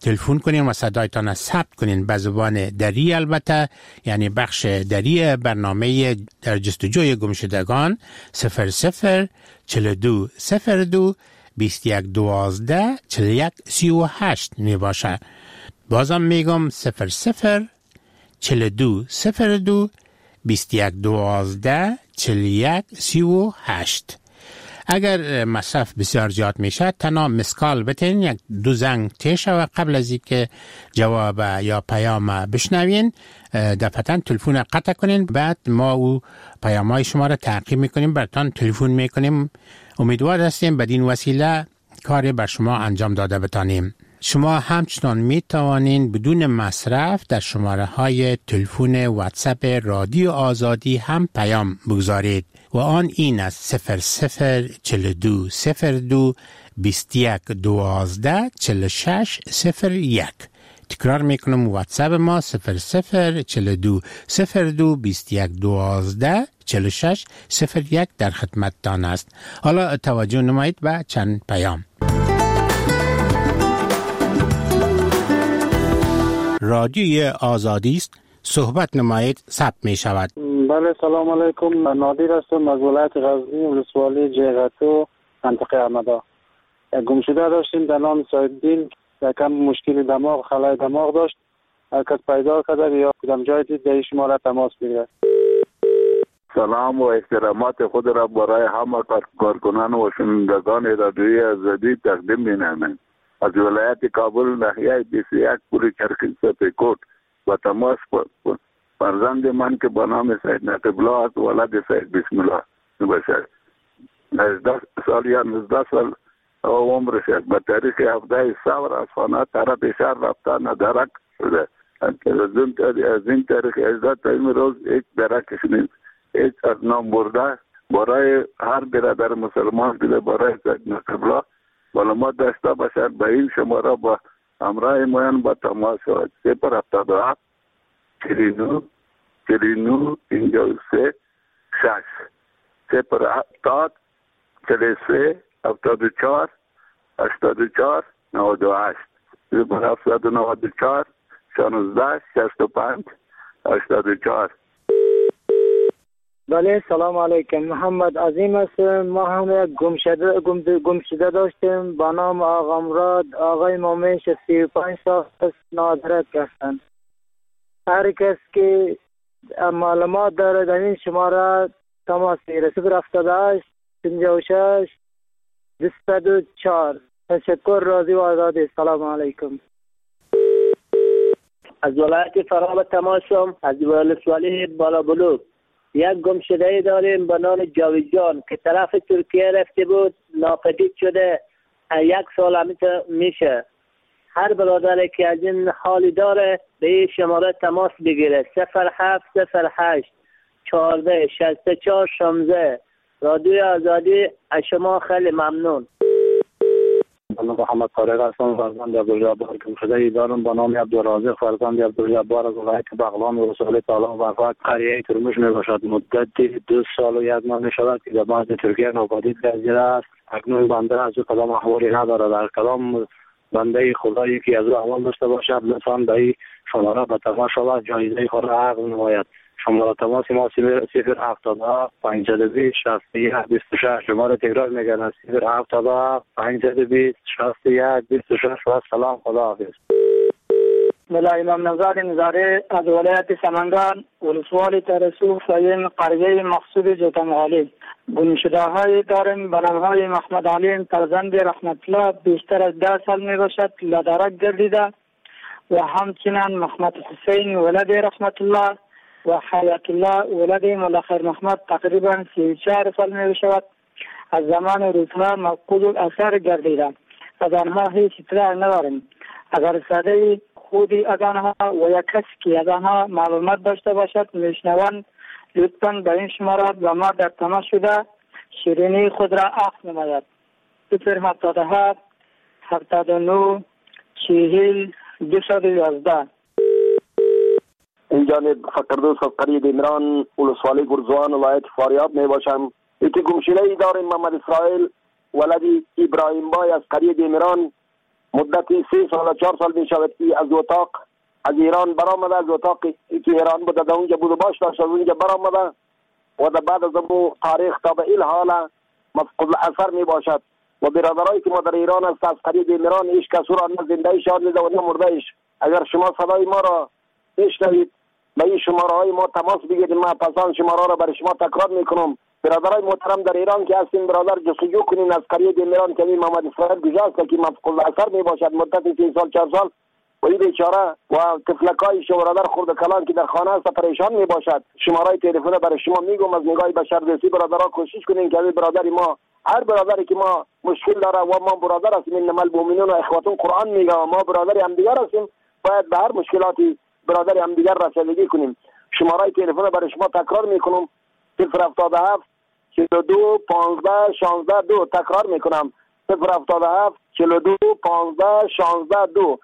X: تلفن کنین و صدایتان ثبت کنین به زبان دری، البته یعنی بخش دری برنامه در جستجوی گمشدگان 00 42 02 21 12 41 38 می باشه. بازم میگم 00 42 02 21 12 41 38. اگر مصرف بسیار زیاد میشه تنها مسکال بتین، یک دو زنگ تیشه و قبل از اینکه جواب یا پیام بشنوین دفعتا تلفن قطع کنین، بعد ما او پیامای شما را تعقیب میکنیم، براتون تلفن میکنیم. امیدوار هستیم بدین وسیله کاری بر شما انجام داده بتانیم. شما همچنان می توانین بدون مصرف در شماره های تلفن واتساپ رادیو آزادی هم پیام بگذارید و آن این است 00 42 02 21 12 46 01. تکرار میکنم واتساپ ما 00 42 02 21 12 46 01 در خدمتتان است. حالا توجه نمایید به چند پیام. رادیوی آزادی است، صحبت نمایید، ثبت می شود.
B: بله، سلام علیکم. نادر هستم از ولایت غزنی، ولسوالی جیغتو، منطقه احمدا. گمشده داشتیم در نام سایدین، یکم مشکل دماغ، خلای دماغ داشت. هر کس پیدا کرده یا کدام جای دید در شما را تماس بگیرد.
I: سلام و احترامات خود را برای همه کارکنان و شنوندگان رادیوی آزادی تقدیم می‌نمایم. از ولایت کابل ناحیه 21 پوری چرخی سپیکوٹ با تماس فرزند من که به نام سید نقیب الله است، ولد سید بسم الله باشد. 19 سال یا 19 سال عمرش است. به تاریخ 17 سال از خانه طرف شهر رفته ندرک شده. از این تاریخ اجازه تا این روز هیچ درکش نیست. هیچ از نام برده برای هر برادر مسلمان دیده برای سید نقیب الله معلومات داشته باشد. به این شماره با همراه مایان با تماس شود. 077 49 49 53 6 070 43 74 84 98 094 16 65 84.
B: بله، سلام علیکم. محمد عظیم است. ما هم گمشده داشتیم با نام آقا مراد. آقای مومنش 35 سال است، نادرک هستند. هر کس که معلومات داره در این شماره تماس بگیره. 078 56 204. تشکر. راضی و آزادی. سلام علیکم.
J: از ولایت فراب تماس شدم، از ولسوالی بالا بلوک. یک گمشده داریم به نام جاویدجان که طرف ترکیه رفته بود، ناپدید شده. 1 سال میشه. هر برادری که از این حالی داره به این شماره تماس بگیره. 0708 14 64 16. رادیوی آزادی از شما خیلی ممنون.
B: من محمد طارق هستم، فرزند عبدالجبار. گمشده دارم به نام عبدالرازق، فرزند عبدالجبار از ولایت بغلان و رسول طالب و فقط قریه ترمش می باشد. مدت 2 سال و 1 ماه می شود که در بعض ترکیه ناپدید گردیده است. اکنون بنده از او کدام احوالی ندارد. در کدام بنده خدایی که از او احوال داشته باشد لطفاً به این شماره به تماس شود، جایزه خود را عقد نماید. شماره تماس ما 070 520 61 26. شماره تکرار میگن 070 520 61 26. و سلام، خدا حافظ.
K: ملا امام نزار نزاره از ولایت سمنگان، ولسوالی ترسوخ و قریه مقصود جوتنغالی. گمشده های داریم به نام‌های محمد علی فرزند رحمت الله، بیشتر از 10 سال می باشد، لادرک گردیده. و همچنین محمد حسین ولد رحمت الله و حیات الله ولد ملخر محمد تقریبا 34 سال می شود. از زمان روزها مفقود الاثر گردیده. از آنها هیچ اطلاع نداریم. اگر ساده خودی از آنها و یک کسی که از آنها معلومات داشته باشد میشنوند، لطفاً به این شماره با ما در تماس شده شیرینی خود را عقد نماید. 077 79 40 211.
Y: این جانب فقردوس از قریه دیمران، ولسوالی گرزوان، ولایت فاریاب می باشم. یکی گمشده ای داریم محمد اسرائیل ولدی ابراهیم بای از قریه دیمران، مدت 3 سال 4 سال می شود که از اتاق از ایران برآمده، از اتاقی که ایران بوده در اونجا بود و باش داشت از اونجا برآمده و در بعد از اون تاریخ تا به این حال مفقود الاثر می باشد و برادرایی که ما در ایران است از قریب ایران هیچ کس را نه زنده شاد دیده و نه مرده ایش. اگر شما صدای ما را بشنوید به این شماره های ما تماس بگیرید، ما پسان شماره را برای شما تکرار میکنم. برادرای محترم در ایران که هستین برادر جستجو کنین از قریب ایران که محمد اسماعیل گجاست که مفقود الاثر می باشد مدت 3 سال 4 سال و این بیچاره و طفلکای برادر خرد کلان که در خانه است پریشان می باشد. شماره تلفن برای شما میگم از نگاه بشردوستی برادرها کوشش کنین که برادر ما هر برادری که ما مشکل داره و ما برادر هستیم، انما المؤمنون اخوة قرآن میگه و ما برادر هم دیگر هستیم، باید به هر مشکلاتی برادر هم دیگر رسیدگی کنیم. شماره تلفن برای شما تکرار میکنم 077 42 15 16 2. تکرار میکنم 077 42 15 16 2.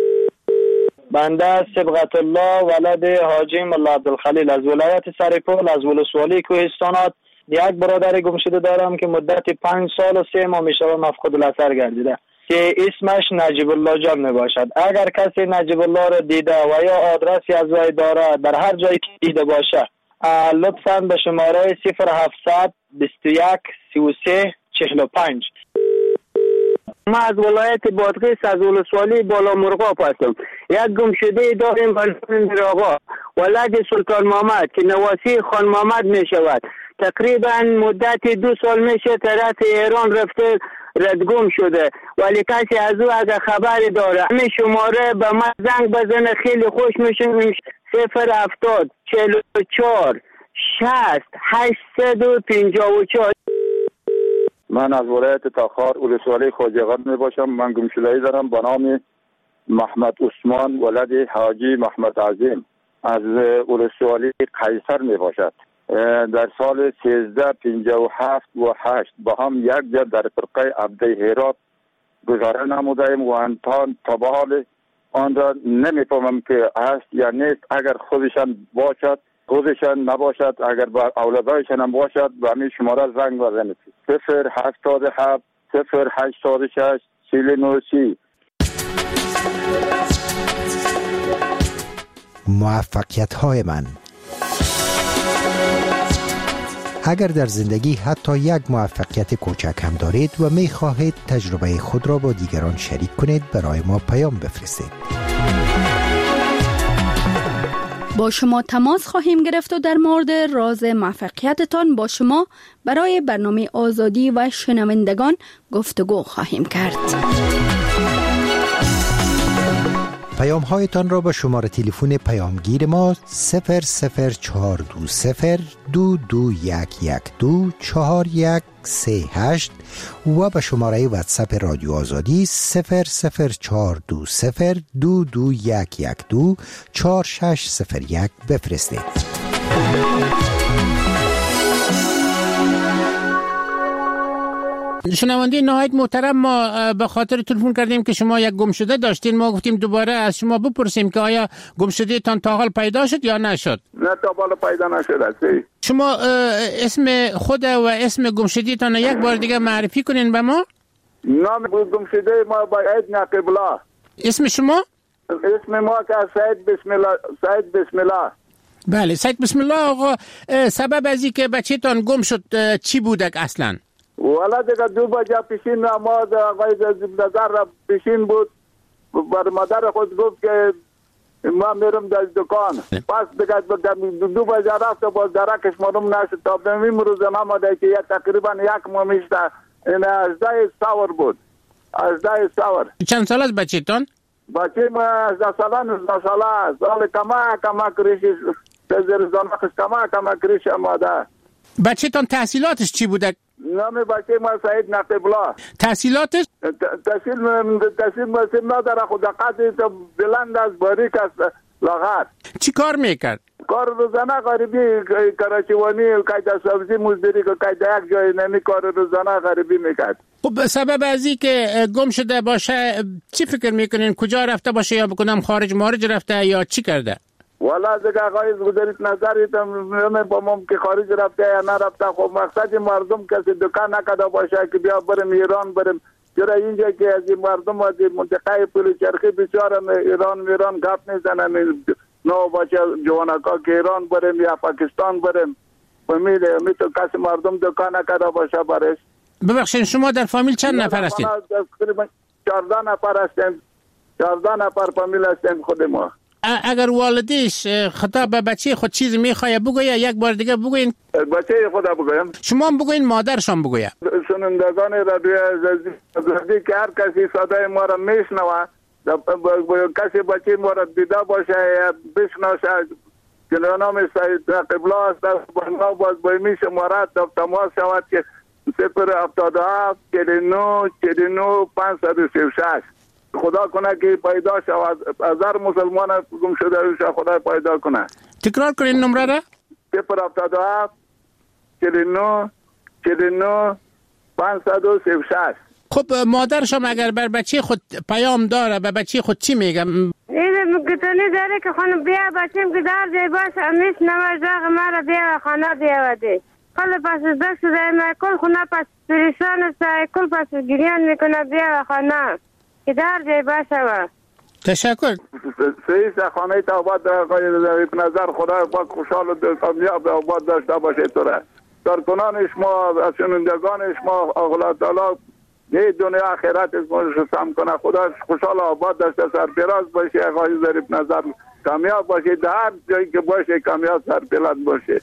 K: بنده صبغت الله ولد حاجی ملا عبدالخلیل از ولایت سرپل از ولسوالی کوهستانات یک برادر گم شده دارم که مدت 5 سال و 3 ماه میشه مفقود الاثر گردیده که اسمش نجیب الله جان می باشد. اگر کسی نجیب الله را دیده و یا آدرسی از وی داره در هر جایی که دیده باشه لطفاً به شماره 0700 21 33 45. ما از ولایت بادغیس از ولسوالی بالا مرغاب هستم. یک گم شده داریم بلند آقا ولد سلطان محمد که نواسی خان محمد می شود. تقریبا مدت 2 سال میشه طرف ایران رفته ردگم شده، ولی کسی از او اگر خبری داره همین شماره به من زنگ بزنه خیلی خوش میشه. 070 44 60 854.
I: من از ولایت تاخار ولسوالی خواجه‌قند می باشم. من گمشده‌ای دارم به نام محمد عثمان ولد حاجی محمد عظیم از ولسوالی قیصر می باشد. در سال 1357 و 8 با هم یک جا در فرقه عبده هرات گذاره نمودیم و انتان تا به حال آن را نمیفهمم که هست یا نیست. اگر خودشان باشد خودشان نباشد، اگر با اولادایشان هم باشد به همین شماره زنگ بزنید 077 086 3930.
H: موفقیت های من. اگر در زندگی حتی یک موفقیت کوچک هم دارید و می خواهید تجربه خود را با دیگران شریک کنید، برای ما پیام بفرستید.
E: با شما تماس خواهیم گرفت و در مورد راز موفقیتتان با شما برای برنامه آزادی و شنوندگان گفتگو خواهیم کرد.
H: پیام هایتان را به شماره تلفن پیامگیر ما 00420 2211 4138 و به شماره واتساپ رادیو آزادی 00420 2211 4601 بفرستید.
X: شنونده نهایت محترم، ما به خاطر تلفن کردیم که شما یک گمشده داشتین. ما گفتیم دوباره از شما بپرسیم که آیا گمشده تان تا حال پیدا شد یا نشد؟
I: نه تا حال پیدا نشد.
X: شما اسم خود و اسم گمشده تان یک بار دیگه معرفی کنین به ما.
I: نام گمشده ما باید نقیب الله.
X: اسم شما؟
I: اسم ما که سید بسم الله. سید بسم الله.
X: بله سید بسم الله. آقا سبب از این که بچه تان گم شد چی بودک اصلا؟
I: والا دیگه 2 بجه پیشین ما آقای نظر را پیشین بود، بر مادر خود گفت که ما میرم در دکان. پس دیگه 2 بجه رفت و باز درکش معلوم نشد تا به این روز نماده که تقریبا 1 ماه میشته. این 18 سور بود. 18 سور.
X: چند سال از بچه تان؟
I: بچه ما 18 ساله 19 ساله. سال کما کریشی زرزانخش کما کریشی ماده.
X: بچه تان تحصیلاتش چی بوده؟
I: نام بچه ما سید نقیب الله.
X: تحصیلاتش؟
I: تحصیل نداره، خود قدر بلند از باریک است لاغر.
X: چی کار میکرد؟
I: کار روزانه غریبی کراچیوانی، قید سبزی مزدوری که قید یک جای نمی کار روزانه غریبی میکرد.
X: خب سبب از این که گم شده باشه چی فکر میکنین؟ کجا رفته باشه یا بکنم خارج رفته یا چی کرده؟
I: والا دیگه آقای گذارید نظریت نمیفهمم که خارج رفته یا نرفته. خب مقصد مردم کسی دکان نکرده باشه که بیا بریم ایران بریم چرا اینجا که از این مردم از این منطقه پلوچرخی بسیار ایران گپ میزنن، نو بچه جوانکا که ایران بریم یا پاکستان بریم، میتون کسی مردم دکان نکرده باشه برش.
X: ببخشید شما در فامیل چند نفر هستید؟
I: تقریبا 14 نفر هستیم، 14 نفر فامیل هستیم خود ما.
X: اگر والدیش خطاب به بچه خود چیز میخواه بگویه، یک بار دیگه بگوین.
I: بچه خدا بگویم؟
X: شما بگوین مادرشان بگویه.
I: شنوندگان رادیو آزادی که هر کسی صدای ما را میشنوه، کسی بچه ما را دیده باشه یا بشناسه که نام سید قبله است، باز باید شماره تماس شود که 077 49 49 536. خدا کنه که پیدا شود، هزار مسلمان گم شده روش خدا پیدا کنه.
X: تکرار کنین نمره را.
I: 077 49 49 536.
X: خب مادرشم اگر بر بچه خود پیام داره به بچه خود چی میگم؟
L: این گتونی داره که خانم بیا بچیم که در جای باشه امیش نمازاق مرا بیا خانه بیاوده. کل پس دست دایم کل خونه پس پریشان است، کل پس گریان میکنه بیا خانه که در جای باشه و
X: تشکر.
I: سیست خانه تا آباد در نظر خدا پاک خوشحال و کامیاب آباد داشته باشه توره. کارکنان شما و شنوندگان شما الله تعالی نه دنیا آخرت رو سم کنه، خدا خوشحال آباد داشته سرفراز باشه، آقای ظریف نظر کامیاب باشه، در هر جایی که باشه کامیاب سرفراز باشه.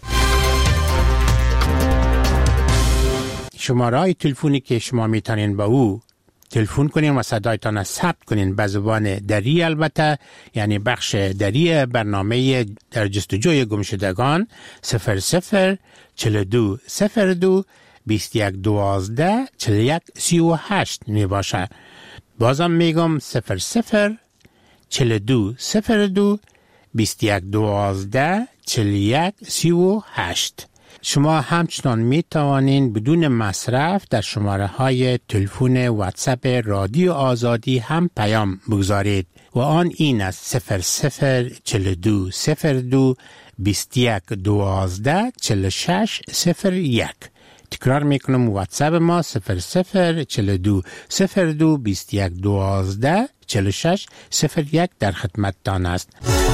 X: شماره تلفنی که شما میتونین با او تلفن کنین و صدایتان ثبت کنین به زبان دری، البته یعنی بخش دری برنامه در جستجوی گمشدگان 00 42 02 21 12 41 38 می باشه. بازم میگم 00 42 02 21 12 41 38. شما همچنان می توانین بدون مصرف در شماره های تلفن واتساپ رادیو آزادی هم پیام بگذارید و آن این است 00 42 02 21 12 46 01. تکرار میکنم واتساپ ما 00 42 02 21 12 46 01 در خدمت تان است.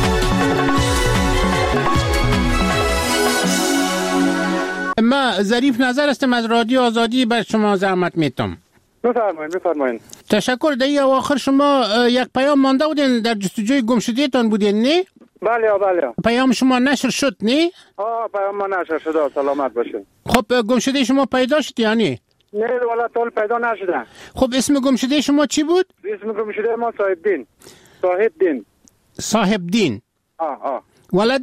X: ما ظریف نظر هستم از رادیو آزادی، بر شما زحمت میتم.
N: بفرمایید.
X: تشکر. در این اواخر شما یک پیام مانده بودین، در جستجوی گمشدگیتان بودین نه؟
N: بله.
X: پیام شما نشر شد نه؟
N: پیام ما نشر شد، سلامت باشین.
X: خب گمشده شما پیدا شد یا نه؟
N: نه والا طول پیدا نشده.
X: خب اسم گمشده شما چی بود؟
N: اسم گمشده ما صاحب دین. ولد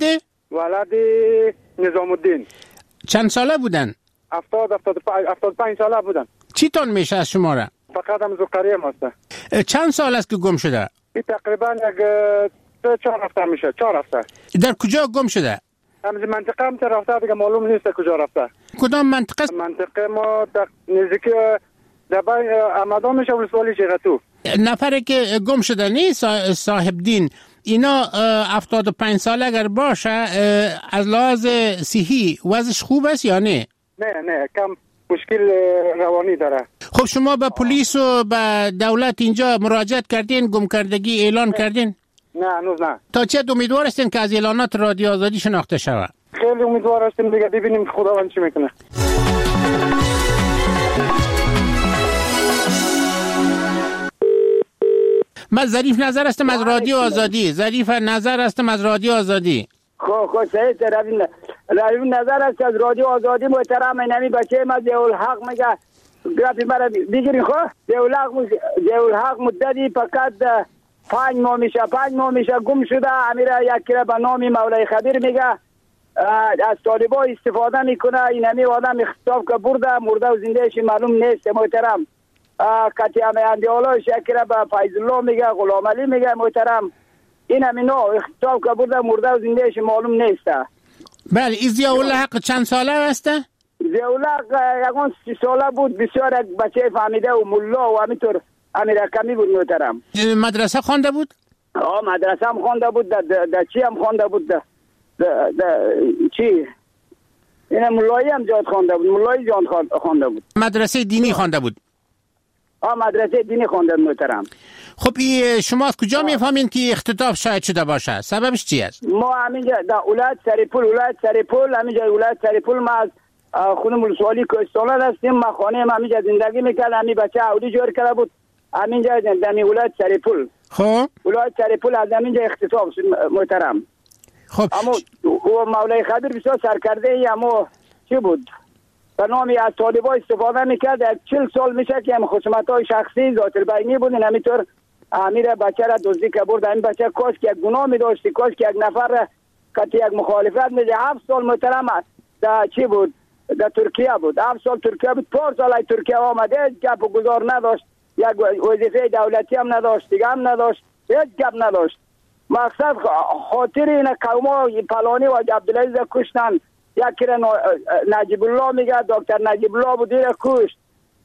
N: نظام الدین.
X: چند ساله بودن؟
N: 75 ساله بودن.
X: چی تان میشه از شما را؟
N: فقط هم زکریه ماسته.
X: چند سال است که گم شده؟
N: تقریبا یک 4 هفته میشه. 4 هفته.
X: در کجا گم شده؟
N: همز منطقه هم رفته دیگه معلوم نیست کجا رفته.
X: کدام منطقه؟
N: منطقه ما نزدیک دبای آمدان میشه ولسوالی چغتو.
X: نفری که گم شده نیست صاحب دین، اینا 75 ساله اگر باشه از لحاظ صحی وضعش خوب است یا نه؟
N: نه کم مشکل روانی داره.
X: خب شما به پلیس و به دولت اینجا مراجعت کردین، گم کردگی اعلان کردین؟
N: نه هنوز نه.
X: تا چه امیدوار هستین که از اعلانات رادیو آزادی شناخته شود؟
N: خیلی امیدوار هستیم دیگه، ببینیم خداوند چی میکنه.
X: من ظریف نظر هستم از رادیو آزادی.
J: خب سعید روی نظر است از رادیو آزادی محترم. اینمی بچه ما ضیاءالحق میگه گرافی مرا بگیرین. خب ضیاءالحق مدتی فقط 5 ماه میشه گم شده. امیره یک کره به نام مولای خبیر میگه از طالبا استفاده میکنه. اینمی آدم اختلاف که مرده و زندهش معلوم نیست محترم. کتی همه اندیالا شکره به فیضالله میگه، غلام علی میگه محترم. این همینا اختلاف که مرده و زندهش معلوم نیسته.
X: بله. این ضیاءالحق چند ساله هسته؟
J: ضیاءالحق یکان 30 ساله بود. بسیار یک بچه فهمیده و ملا و همینطور همین رقمی بود محترم.
X: مدرسه خوانده بود؟
J: مدرسه هم خوانده بود. در چی هم خوانده بود؟ چی؟ این ملایی هم جاد خوانده بود. ملایی جان خوانده بود.
X: مدرسه دینی خوانده بود؟
M: مدرسه دینی خوندن محترم.
X: خب شما از کجا میفهمین که اختطاف شاید شده باشه؟ سببش چی است؟
M: ما همینجا در ولایت سرپول همینجا ولایت سرپول ما از خونه ولسوالی کوهستان هستیم. ما خانه ما همینجا زندگی میکرد. همین بچه اولی جور کرده بود همینجا در ولایت سرپول.
X: خب
M: ولایت سرپول از همینجا اختطاف شد محترم.
X: خب
M: اما مولای خبیر بسیار سرکرده ای اما چی بود؟ به نامی از طالبا استفاده میکرد. 40 سال میشه که هم خصومت‌های شخصی ذات البینی بودن. همینطور امیر بچه را دزدی که برد. این بچه کاش که یک گناه می‌داشت، کاش که یک نفر که یک مخالفت میده. 7 سال محترم در چی بود؟ در ترکیه بود. 7 سال ترکیه بود. 4 سال ترکیه آمده گپ و گزار نداشت. یک وظیفه دولتی هم نداشت، دیگه هم نداشت، هیچ گپ نداشت. مقصد خاطر این قوما پلانی و عبدالعزیز کشتن. یکی را نجیب الله میگه، دکتر نجیب الله بود دیره کشت.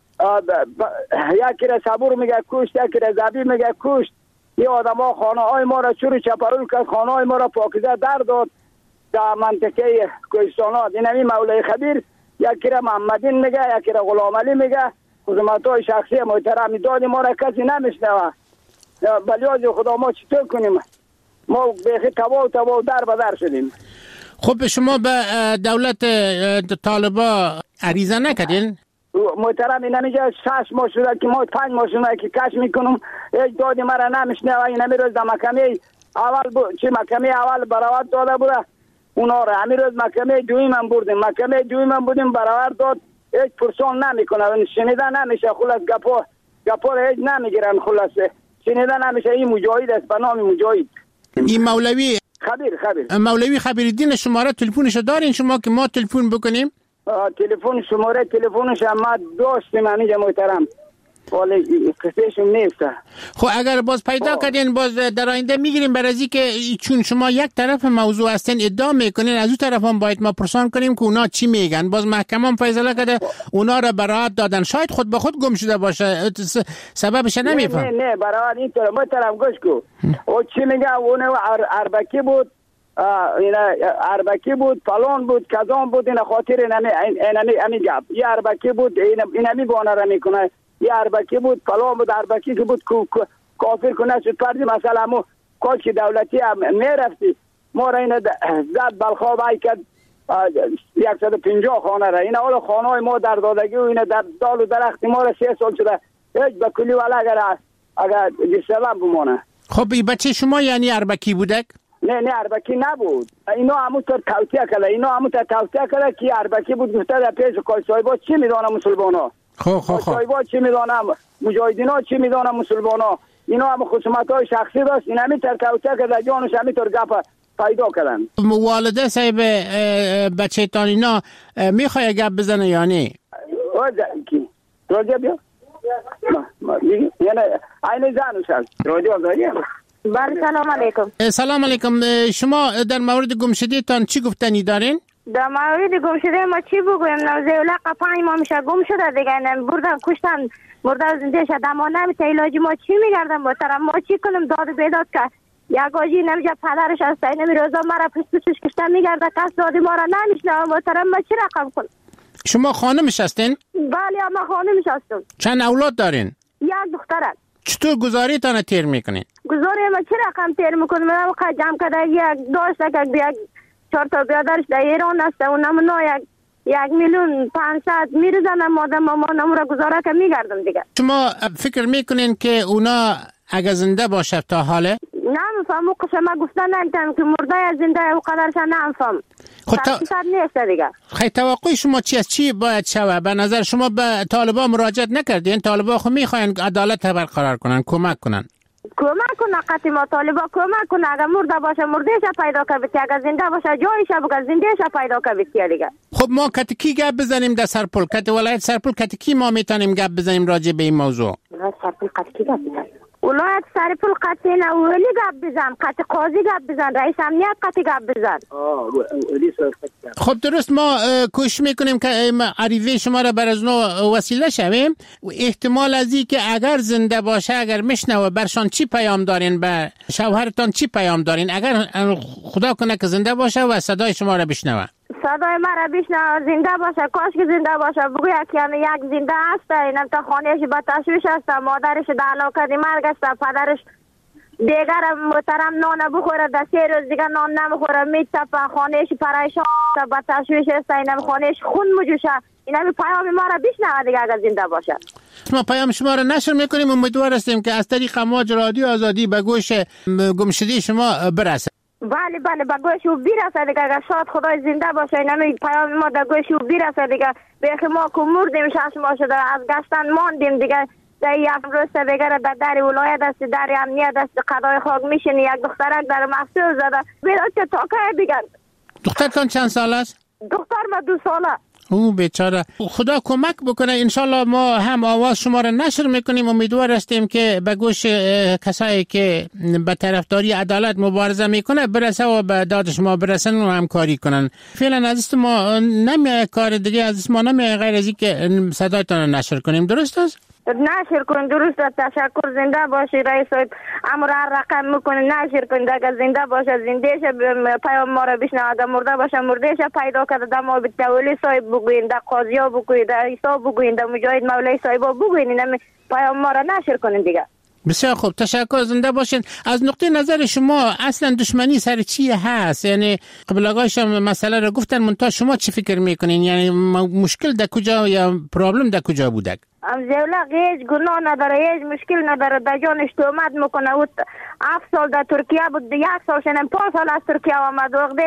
M: یکی را صبور میگه کشت، یکی را زبی میگه کشت. این آدم ها خانه های ما را چوری چپرول کرد، خانه های ما را پاکیزه در داد در منطقه کوهستانات. این همین مولای خبیر یکی را محمدین میگه، یکی را غلام علی میگه. خدمت های شخصی محترم داد ما را کسی نمیشنوه. بلیاز خدا ما چطور کنیم؟ ما بیخی تبا در بدر شدیم.
X: خب شما به دولت طالبا عریضه نکردین؟
M: محترم این همینجا 6 ماه شده که ما 5 ماه شده که کش میکنم هیچ دادی مرا نمیشنوه. این همین روز در محکمه اول محکمه اول براوت داده بوده اونا را. همین روز محکمه دویم بودیم براوت داد. هیچ پرسان نمیکنه، شنیده نمیشه. خلاص گپا را هیچ نمیگیرن. خلاصه شنیده نمیشه. این مجاهد است به نام مجاهد.
X: این مولوی
M: خبیر
X: مولوی خبیرالدین شماره تلفنش دارین شما که ما تلفن بکنیم؟
M: شماره تلفنش ما داشتیم همینجا محترم، ولی قصهشون نیست.
X: خب اگر باز پیدا کردین باز در آینده میگیریم برای که چون شما یک طرف موضوع هستین ادعا میکنین، از اون طرف هم باید ما پرسان کنیم که اونا چی میگن. باز محکمه هم فیصله کرده اونا را براعت دادن. شاید خود به خود گم شده باشه، سببش نمیفهم.
M: نه براعت اینطور محترم گوش کو. او چی میگه؟ اون اربکی بود، اربکی بود، فلان بود، کذان بود. این خاطر اینمی گپ. یه اربکی بود، اینمی بانه را میکنه. یه اربکی بود، فلان بود، اربکی که بود کافر کنه شد پردی. مثلا ما کاش که دولتی هم میرفتی ما را این زد بلخواب های کرد 150 خانه را. این اول خانه های ما در دادگی و این در دال و درخت ما را 3 سال شده هیچ به کلی ولی اگر جسلم بمانه.
X: خب این بچه شما یعنی اربکی بودک؟
M: نه اربکی نبود. اینا همونطور توصیه کرده که اربکی بود. گفته در پیش کاشایبا چی میدانه مسلمانا؟ کاشایبا چی میدانه؟ مجاهدینا چی میدانه مسلمانا؟ اینا هم خصومت‌های شخصی داشت. این همینطور توصیه کرده جانش همینطور گپ پیدا کردن.
X: والده صاحب بچه تان اینا میخواه گپ بزنه یا نه؟
M: راجع بیا یعنی این زنش هست راجع داریم.
L: بله سلام علیکم.
X: سلام علیکم. شما در مورد گمشده تان چی گفتنی دارین؟
L: در مورد گمشده ما چی بگویم؟ زیولق 5 ماه میشه گم شده دیگه. بردن کشتن مرده زنده شد اما نمیشه علاجی. ما چی میگردن محترم؟ ما چی کنیم؟ داد بیداد که یک آجی نمیشه پدرش هست این روزا مرا پشتش کشتن میگرده. کس دادی ما را نمیشنه محترم. ما چی رقم کنیم؟
X: شما خانمش هستین؟
L: بله ما خانمش هستم.
X: چند اولاد دارین؟
L: یک دختر.
X: چطور گزاری تانه تیر میکنین؟
L: گزاری ما چی رقم تیر میکنیم؟ من وقت جمع کرده یک داشته که 4 تا بیادرش در ایران هسته و نمونا 1,500,000 میرزنم مادم ما نمورا گزاره که میگردم دیگه.
X: شما فکر میکنین که اونا اگه زنده باشه تا حاله؟
L: نمیفهم. او قسم ما گفتن نمیتونم که مرده یا زنده او قدرش نمیفهم. تحقیقات نیست دیگه.
X: خیلی توقع شما چی است؟ چی باید شوه؟ به نظر شما به طالبان مراجعت نکردین؟ طالبان خو میخواین عدالت برقرار کنن، کمک کنن.
L: کمک کنه قطعی ما طالبا کمک کنه. اگر مرده باشه مردهش پیدا کنه، اگر زنده باشه جایش بگه زندهش پیدا کنه دیگه.
X: خب ما کتکی گپ بزنیم در سرپل، کت ولایت سرپل کتکی ما میتونیم گپ بزنیم راجع به این موضوع.
L: سرپل کتکی گپ بزنیم. ولایت سرپل قطعی نه ولی گپ بزن، قطعی قاضی گپ بزن، رئیس امنیت قطعی گپ بزن.
X: خب درست ما کوشش میکنیم که عریضه شما را بر از نو وسیله شویم. احتمال از این که اگر زنده باشه اگر میشنوه برشان چی پیام دارین؟ به شوهرتان چی پیام دارین اگر خدا کنه که زنده باشه و صدای شما را بشنوه؟
L: صدای مرا بشنو. زنده باشه، کاش که زنده باشه. بگو یک زنده هست، اینم تا خانهش به تشویش است، مادرش در علاقه مرگ است، پدرش دیگر محترم نان بخوره، در 3 روز دیگر نان نمیخوره، میتپه، خانهش پریشان است، به تشویش است، اینم خانهش خون مجوشه. اینم پیام ما را بشنوه دیگه اگر زنده باشه.
X: ما پیام شما را نشر میکنیم، امیدوار هستیم که از طریق امواج رادیو آزادی به گوش گمشده شما برسه.
L: بله به گوش او برسه دیگه. اگر شاد خدای زنده باشه اینم پیام ما در گوش او برسه دیگه. بیخی ما که مردیم 6 ماه شده از گشتن ماندیم دیگه. در یک روز دیگر در ولایت است، در امنیت است، قضای خاک میشینی. یک دخترک در محصول زده بیرا چه تاکه بگن.
X: دخترتان چند سال است؟
L: دختر ما 2 ساله.
X: او بیچاره. خدا کمک بکنه. انشالله ما هم آواز شما را نشر میکنیم. امیدوار هستیم که به گوش کسایی که به طرفداری عدالت مبارزه میکنه برسه و به داد شما برسن و همکاری کنن. فعلا از ما نمیای کار دیگه، از ما نمیای غیر از اینکه صدایتان را نشر کنیم. درست است؟
L: نشر کن. درست است. تشکر. زنده باشی رئیس صاحب. امر رقم میکنه نشر کن. اگر زنده باشه زندهش پیام ما را بشنوه، اگر مرده باشه مردهش پیدا کرده. در ما به تولی صاحب بگوین، در قاضی ها بگوین، در عیسی بگوین، در مجاهد مولای صاحب ها بگوین. اینم پیام ما را نشر کنین دیگه.
X: بسیار خوب. تشکر. زنده باشین. از نقطه نظر شما اصلا دشمنی سر چی هست؟ یعنی قبل آقایش مسئله رو گفتن، منتها شما چی فکر میکنین؟ یعنی مشکل در کجا یا پرابلم در کجا بوده؟
L: زولق هیچ گناه نداره، هیچ مشکل نداره. در جانش تهمت میکنه. او 7 سال در ترکیه بود، 1 سال شنم 5 سال از ترکیه آمد. وقتی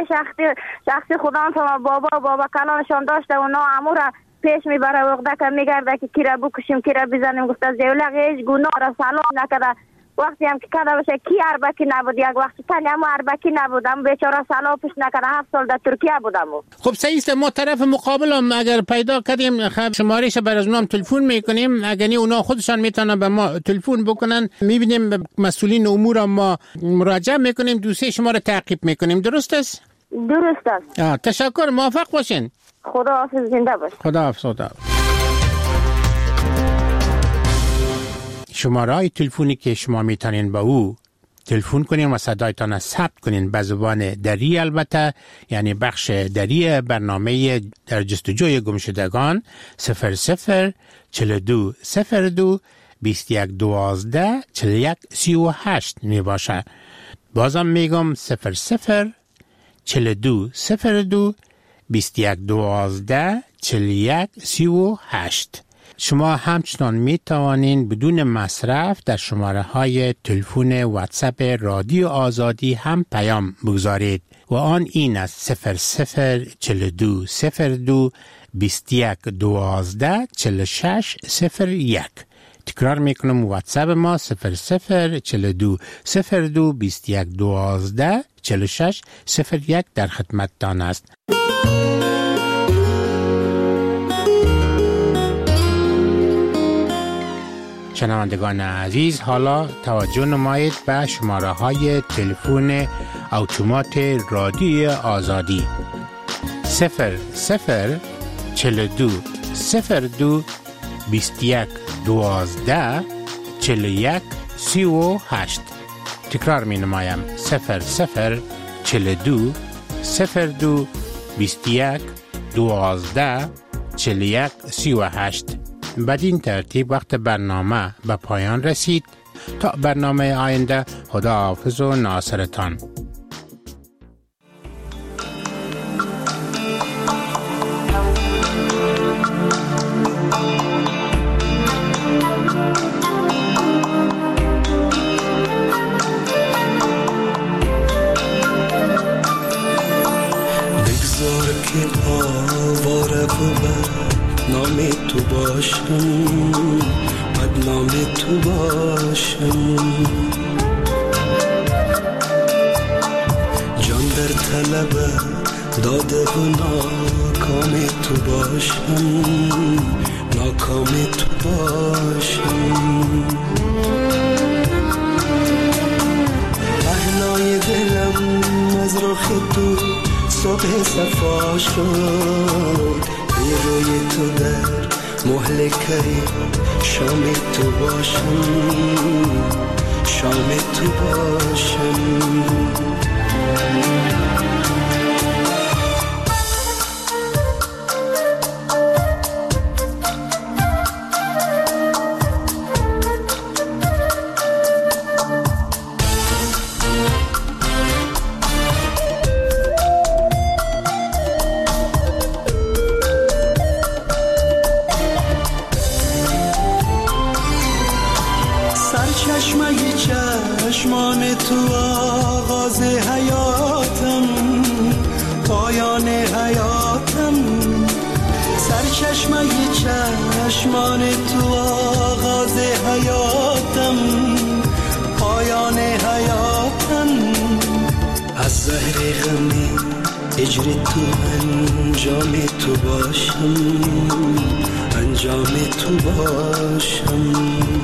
L: شخصی خدا هم بابا کلانشان داشته اونا امورا پیش میبره. وقتی که میگرده که کی را بکشیم کی را بزنیم، گفته زولق هیچ گناه را سلام نکرده. وقتی هم که کده باشه کی اربکی نبود، یک وقت تنی هم اربکی نبود، هم بیچاره سلام پیش نکرده. 7 سال در ترکیه بودم.
X: خب صحیح است. ما طرف مقابل هم اگر پیدا کردیم شمارهش بر از اونام تلفن میکنیم. اگر نه اونا خودشان میتونن به ما تلفن بکنن، میبینیم مسئولین امور ما مراجعه میکنیم، دوسیه شما رو تعقیب میکنیم. درست است؟
L: درست است.
X: تشکر. موفق باشین.
L: خدا حافظ. زنده باش.
X: خدا حافظ. شماره تلفنی که شما میتونین با او تلفن کنین و صدایتان ثبت کنین به زبان دری، البته یعنی بخش دری برنامه در جستجوی گمشدگان 00 42 02 21 12 41 38 می باشه. بازم میگم 00 42 02 21 12 41 38. شما همچنان می توانین بدون مصرف در شماره های تلفن واتساپ رادیو آزادی هم پیام بگذارید و آن این است 00 42 02 21 12 46 01. تکرار میکنم واتساپ ما 00 42 02 21 12 46 01 در خدمتتان است. شنوندگان عزیز، حالا توجه نمایید به شماره های تلفن اتومات رادیو آزادی 00 42 02 21 12 41 38. تکرار می نمایم 00 42 02 21 12 41 38. بدین ترتیب وقت برنامه به پایان رسید. تا برنامه آینده، خدا حافظ و ناصرتان.
O: بگذار که آواره بود نام تو باشم، بد نام تو باشم، جان در طلب داده و ناکام تو باشم، ناکام تو باشم. پهنای دلم از رخ تو صبح صفا شد، روی تو در مهلکه شام تو باشم، شام تو باشم. چشمان تو آغاز حیاتم، پایان حیاتم. سرچشمه چشمان تو آغاز حیاتم، پایان حیاتم. از زهر غمی اجر تو انجام تو باشم، انجام تو باشم.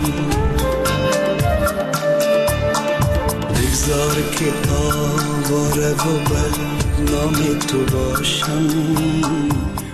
O: بگذار که آواره و بدنام تو باشم،